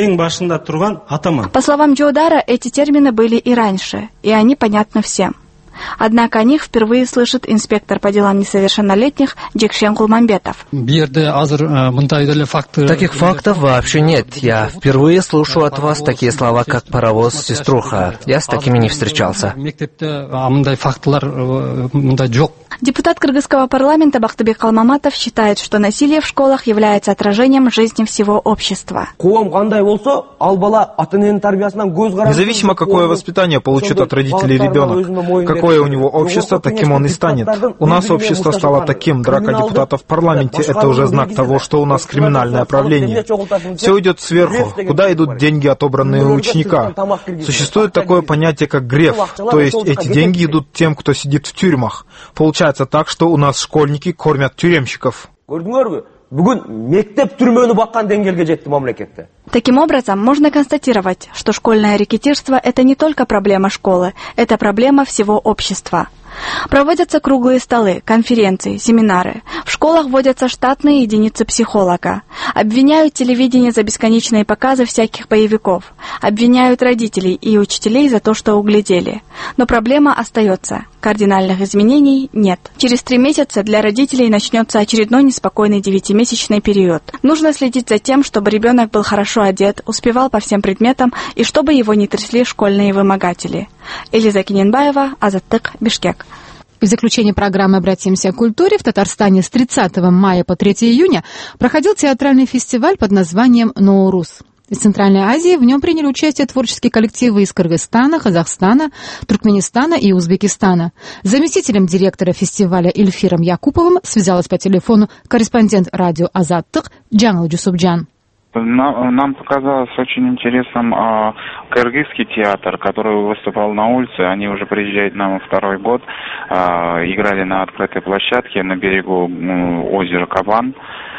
По словам Джодара, эти термины были и раньше, и они понятны всем. Однако о них впервые слышит инспектор по делам несовершеннолетних Джекшен Кулмамбетов. Таких фактов вообще нет. Я впервые слышу от вас такие слова, как паровоз, сеструха. Я с такими не встречался. Депутат кыргызского парламента Бактыбек Калмаматов считает, что насилие в школах является отражением жизни всего общества. Независимо, какое воспитание получит от родителей ребенок, какое у него общество, таким он и станет. У нас общество стало таким, драка депутатов в парламенте – это уже знак того, что у нас криминальное правление. Все идет сверху. Куда идут деньги, отобранные у ученика? Существует такое понятие, как греф, то есть эти деньги идут тем, кто сидит в тюрьмах. Получается так, что у нас школьники кормят тюремщиков. Таким образом, можно констатировать, что школьное рекетирство – это не только проблема школы, это проблема всего общества. Проводятся круглые столы, конференции, семинары. В школах вводятся штатные единицы психолога. Обвиняют телевидение за бесконечные показы всяких боевиков. Обвиняют родителей и учителей за то, что углядели. Но проблема остается. Кардинальных изменений нет. Через 3 месяца для родителей начнется очередной неспокойный 9-месячный период. Нужно следить за тем, чтобы ребенок был хорошо одет, успевал по всем предметам и чтобы его не трясли школьные вымогатели. Элиза Киненбаева, Азаттык, Бишкек. В заключение программы «Обратимся к культуре» в Татарстане с 30 мая по 3 июня проходил театральный фестиваль под названием «Ноурус». Из Центральной Азии в нем приняли участие творческие коллективы из Кыргызстана, Казахстана, Туркменистана и Узбекистана. С заместителем директора фестиваля Ильфиром Якуповым связалась по телефону корреспондент радио «Азаттык» Джангл Джусупджан. Нам показалось очень интересным кыргызский театр, который выступал на улице. Они уже приезжают к нам 2-й год. Играли на открытой площадке на берегу озера Кабан.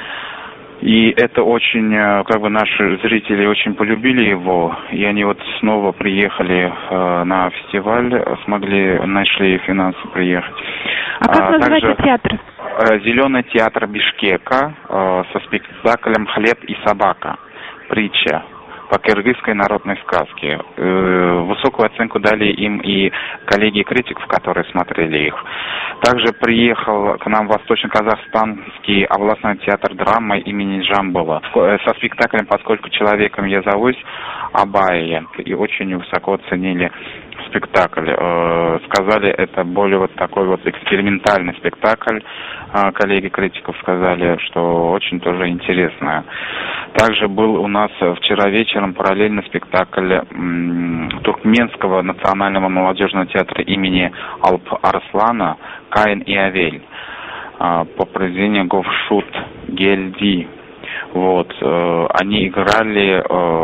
И это очень, наши зрители очень полюбили его. И они вот снова приехали на фестиваль, нашли финансы приехать. А как называется театр? «Зеленый театр Бишкека» со спектаклем «Хлеб и собака». Притча по кыргызской народной сказке. Высокую оценку дали им и коллеги критиков, которые смотрели их. Также приехал к нам Восточно-Казахстанский областной театр драмы имени Джамбола со спектаклем «Поскольку человеком я зовусь» Абайя. И очень высоко оценили спектакль. Сказали, это более вот такой вот экспериментальный спектакль. Коллеги критиков сказали, что очень тоже интересно. Также был у нас вчера вечером параллельно спектакль Туркменского национального молодежного театра имени Алп Арслана «Каин и Авель» по произведению Говшут Гельди. Вот. Они играли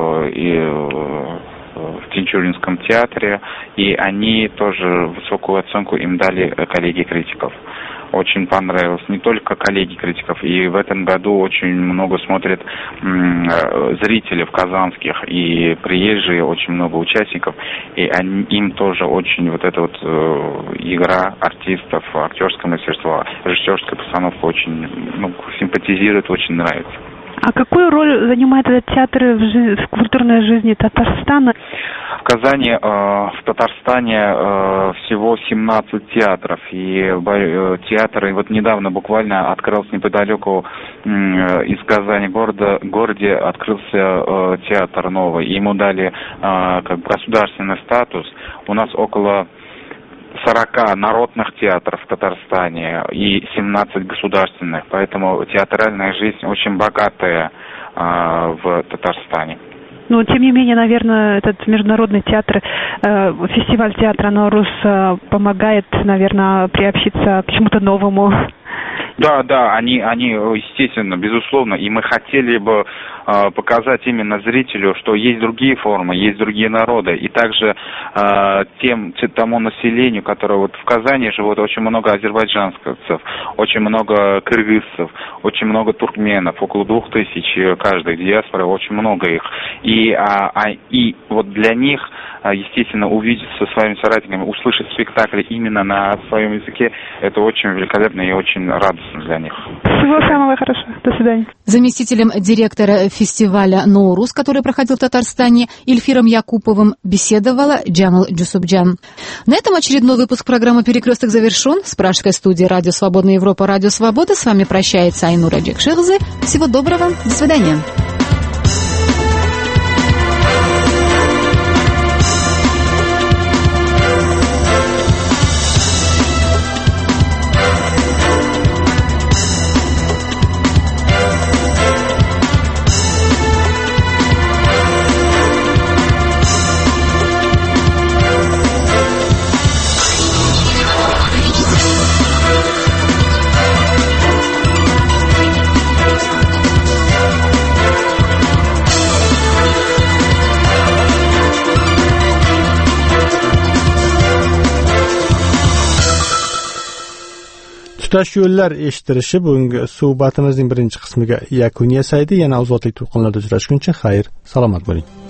в Тинчуринском театре, и они тоже высокую оценку им дали коллеги критиков. Очень понравилось. Не только коллеги критиков, и в этом году очень много смотрят зрителей казанских, и приезжие, очень много участников, и им тоже очень вот эта вот игра артистов, актерское мастерство, режиссерская постановка очень симпатизирует, очень нравится. А какую роль занимает этот театр в культурной жизни Татарстана? В Казани, в Татарстане всего 17 театров. И театры, вот недавно буквально открылся неподалеку из Казани городе открылся театр новый. Ему дали государственный статус. У нас около 40 народных театров в Татарстане и 17 государственных. Поэтому театральная жизнь очень богатая в Татарстане. Но, тем не менее, наверное, этот международный театр, фестиваль театра «Ноурус» помогает, наверное, приобщиться к чему-то новому. Да, они, естественно, безусловно, и мы хотели бы показать именно зрителю, что есть другие формы, есть другие народы, и также тому населению, которое вот в Казани живут, очень много азербайджанцев, очень много кыргызцев, очень много туркменов, около 2000 каждой диаспоры, очень много их, и вот для них, естественно, увидеть со своими соратниками, услышать спектакли именно на своем языке, это очень великолепно и очень радостно. для них. Всего самого хорошего. До свидания. Заместителем директора фестиваля «Ноурус», который проходил в Татарстане, Ильфиром Якуповым беседовала Джамал Джусубджан. На этом очередной выпуск программы «Перекресток» завершен. С пражской студии «Радио Свободная Европа», «Радио Свобода» с вами прощается Айнура Джекширзе. Всего доброго. До свидания. Tutash yo'llar eshittirishi bugungi suhbatimizning birinchi qismiga yakun yasaydi. Yana ozodlik to'lqinlarida uchrashguncha xayr, salomat bo'ling.